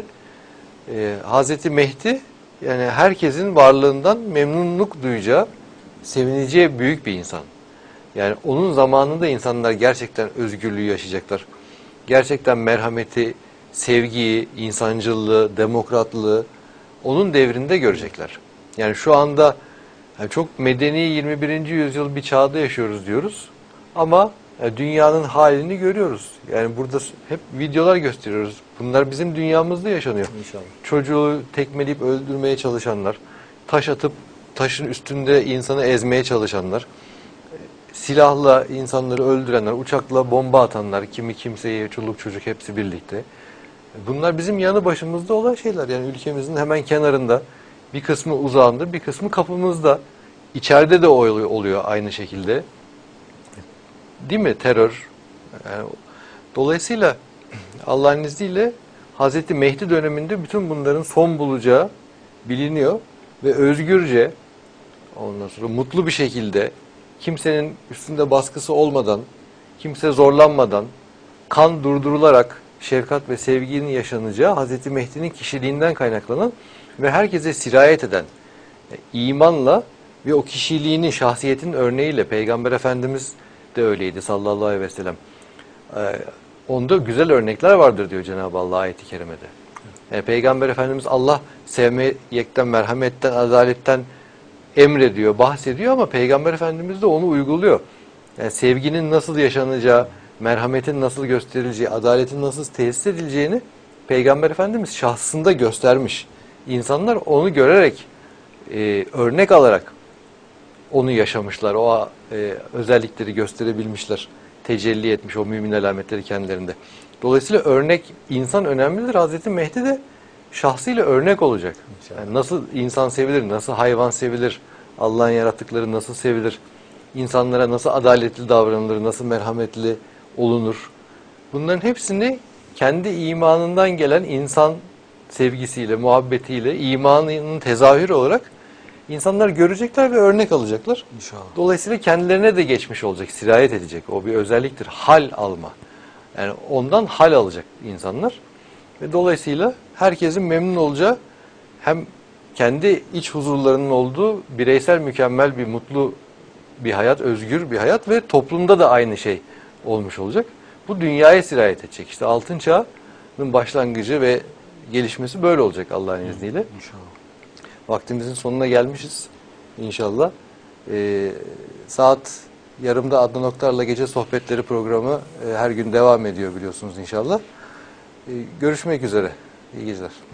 Hz. Mehdi yani herkesin varlığından memnunluk duyacağı, sevineceği büyük bir insan. Yani onun zamanında insanlar gerçekten özgürlüğü yaşayacaklar. Gerçekten merhameti, sevgiyi, insancılığı, demokratlığı onun devrinde görecekler. Yani şu anda yani çok medeni 21. yüzyıl bir çağda yaşıyoruz diyoruz. Ama dünyanın halini görüyoruz. Yani burada hep videolar gösteriyoruz. Bunlar bizim dünyamızda yaşanıyor. İnşallah. Çocuğu tekmeleyip öldürmeye çalışanlar, taş atıp taşın üstünde insanı ezmeye çalışanlar, silahla insanları öldürenler, uçakla bomba atanlar, kimi kimseyi, çoluk çocuk hepsi birlikte. Bunlar bizim yanı başımızda olan şeyler. Yani ülkemizin hemen kenarında, bir kısmı uzağında, bir kısmı kapımızda. İçeride de oluyor aynı şekilde. değil mi? Terör. Yani, dolayısıyla Allah'ın izniyle Hazreti Mehdi döneminde bütün bunların son bulacağı biliniyor ve özgürce, ondan sonra mutlu bir şekilde, kimsenin üstünde baskısı olmadan, kimse zorlanmadan, kan durdurularak şefkat ve sevginin yaşanacağı Hazreti Mehdi'nin kişiliğinden kaynaklanan ve herkese sirayet eden imanla ve o kişiliğinin, şahsiyetinin örneğiyle, Peygamber Efendimiz de öyleydi sallallahu aleyhi ve sellem. Onda güzel örnekler vardır diyor Cenab-ı Allah ayet-i kerimede. Yani Peygamber Efendimiz Allah sevmekten, merhametten, adaletten emrediyor, bahsediyor ama Peygamber Efendimiz de onu uyguluyor. Yani sevginin nasıl yaşanacağı, merhametin nasıl gösterileceği, adaletin nasıl tesis edileceğini Peygamber Efendimiz şahsında göstermiş. İnsanlar onu görerek, örnek alarak onu yaşamışlar. O özellikleri gösterebilmişler. Tecelli etmiş o mümin alametleri kendilerinde. Dolayısıyla örnek, insan önemlidir. Hazreti Mehdi de şahsıyla örnek olacak. Yani nasıl insan sevilir, nasıl hayvan sevilir, Allah'ın yarattıkları nasıl sevilir, insanlara nasıl adaletli davranılır, nasıl merhametli olunur. Bunların hepsini kendi imanından gelen insan sevgisiyle, muhabbetiyle, imanının tezahürü olarak insanlar görecekler ve örnek alacaklar. İnşallah. Dolayısıyla kendilerine de geçmiş olacak, sirayet edecek. O bir özelliktir. Hal alma. Yani ondan hal alacak insanlar. Ve dolayısıyla herkesin memnun olacağı, hem kendi iç huzurlarının olduğu bireysel mükemmel bir mutlu bir hayat, özgür bir hayat ve toplumda da aynı şey olmuş olacak. Bu dünyaya sirayet edecek. İşte altın çağının başlangıcı ve gelişmesi böyle olacak Allah'ın izniyle. İnşallah. Vaktimizin sonuna gelmişiz inşallah. Saat yarımda Adnan Oktar'la Gece Sohbetleri programı her gün devam ediyor biliyorsunuz inşallah. Görüşmek üzere. İyi geceler.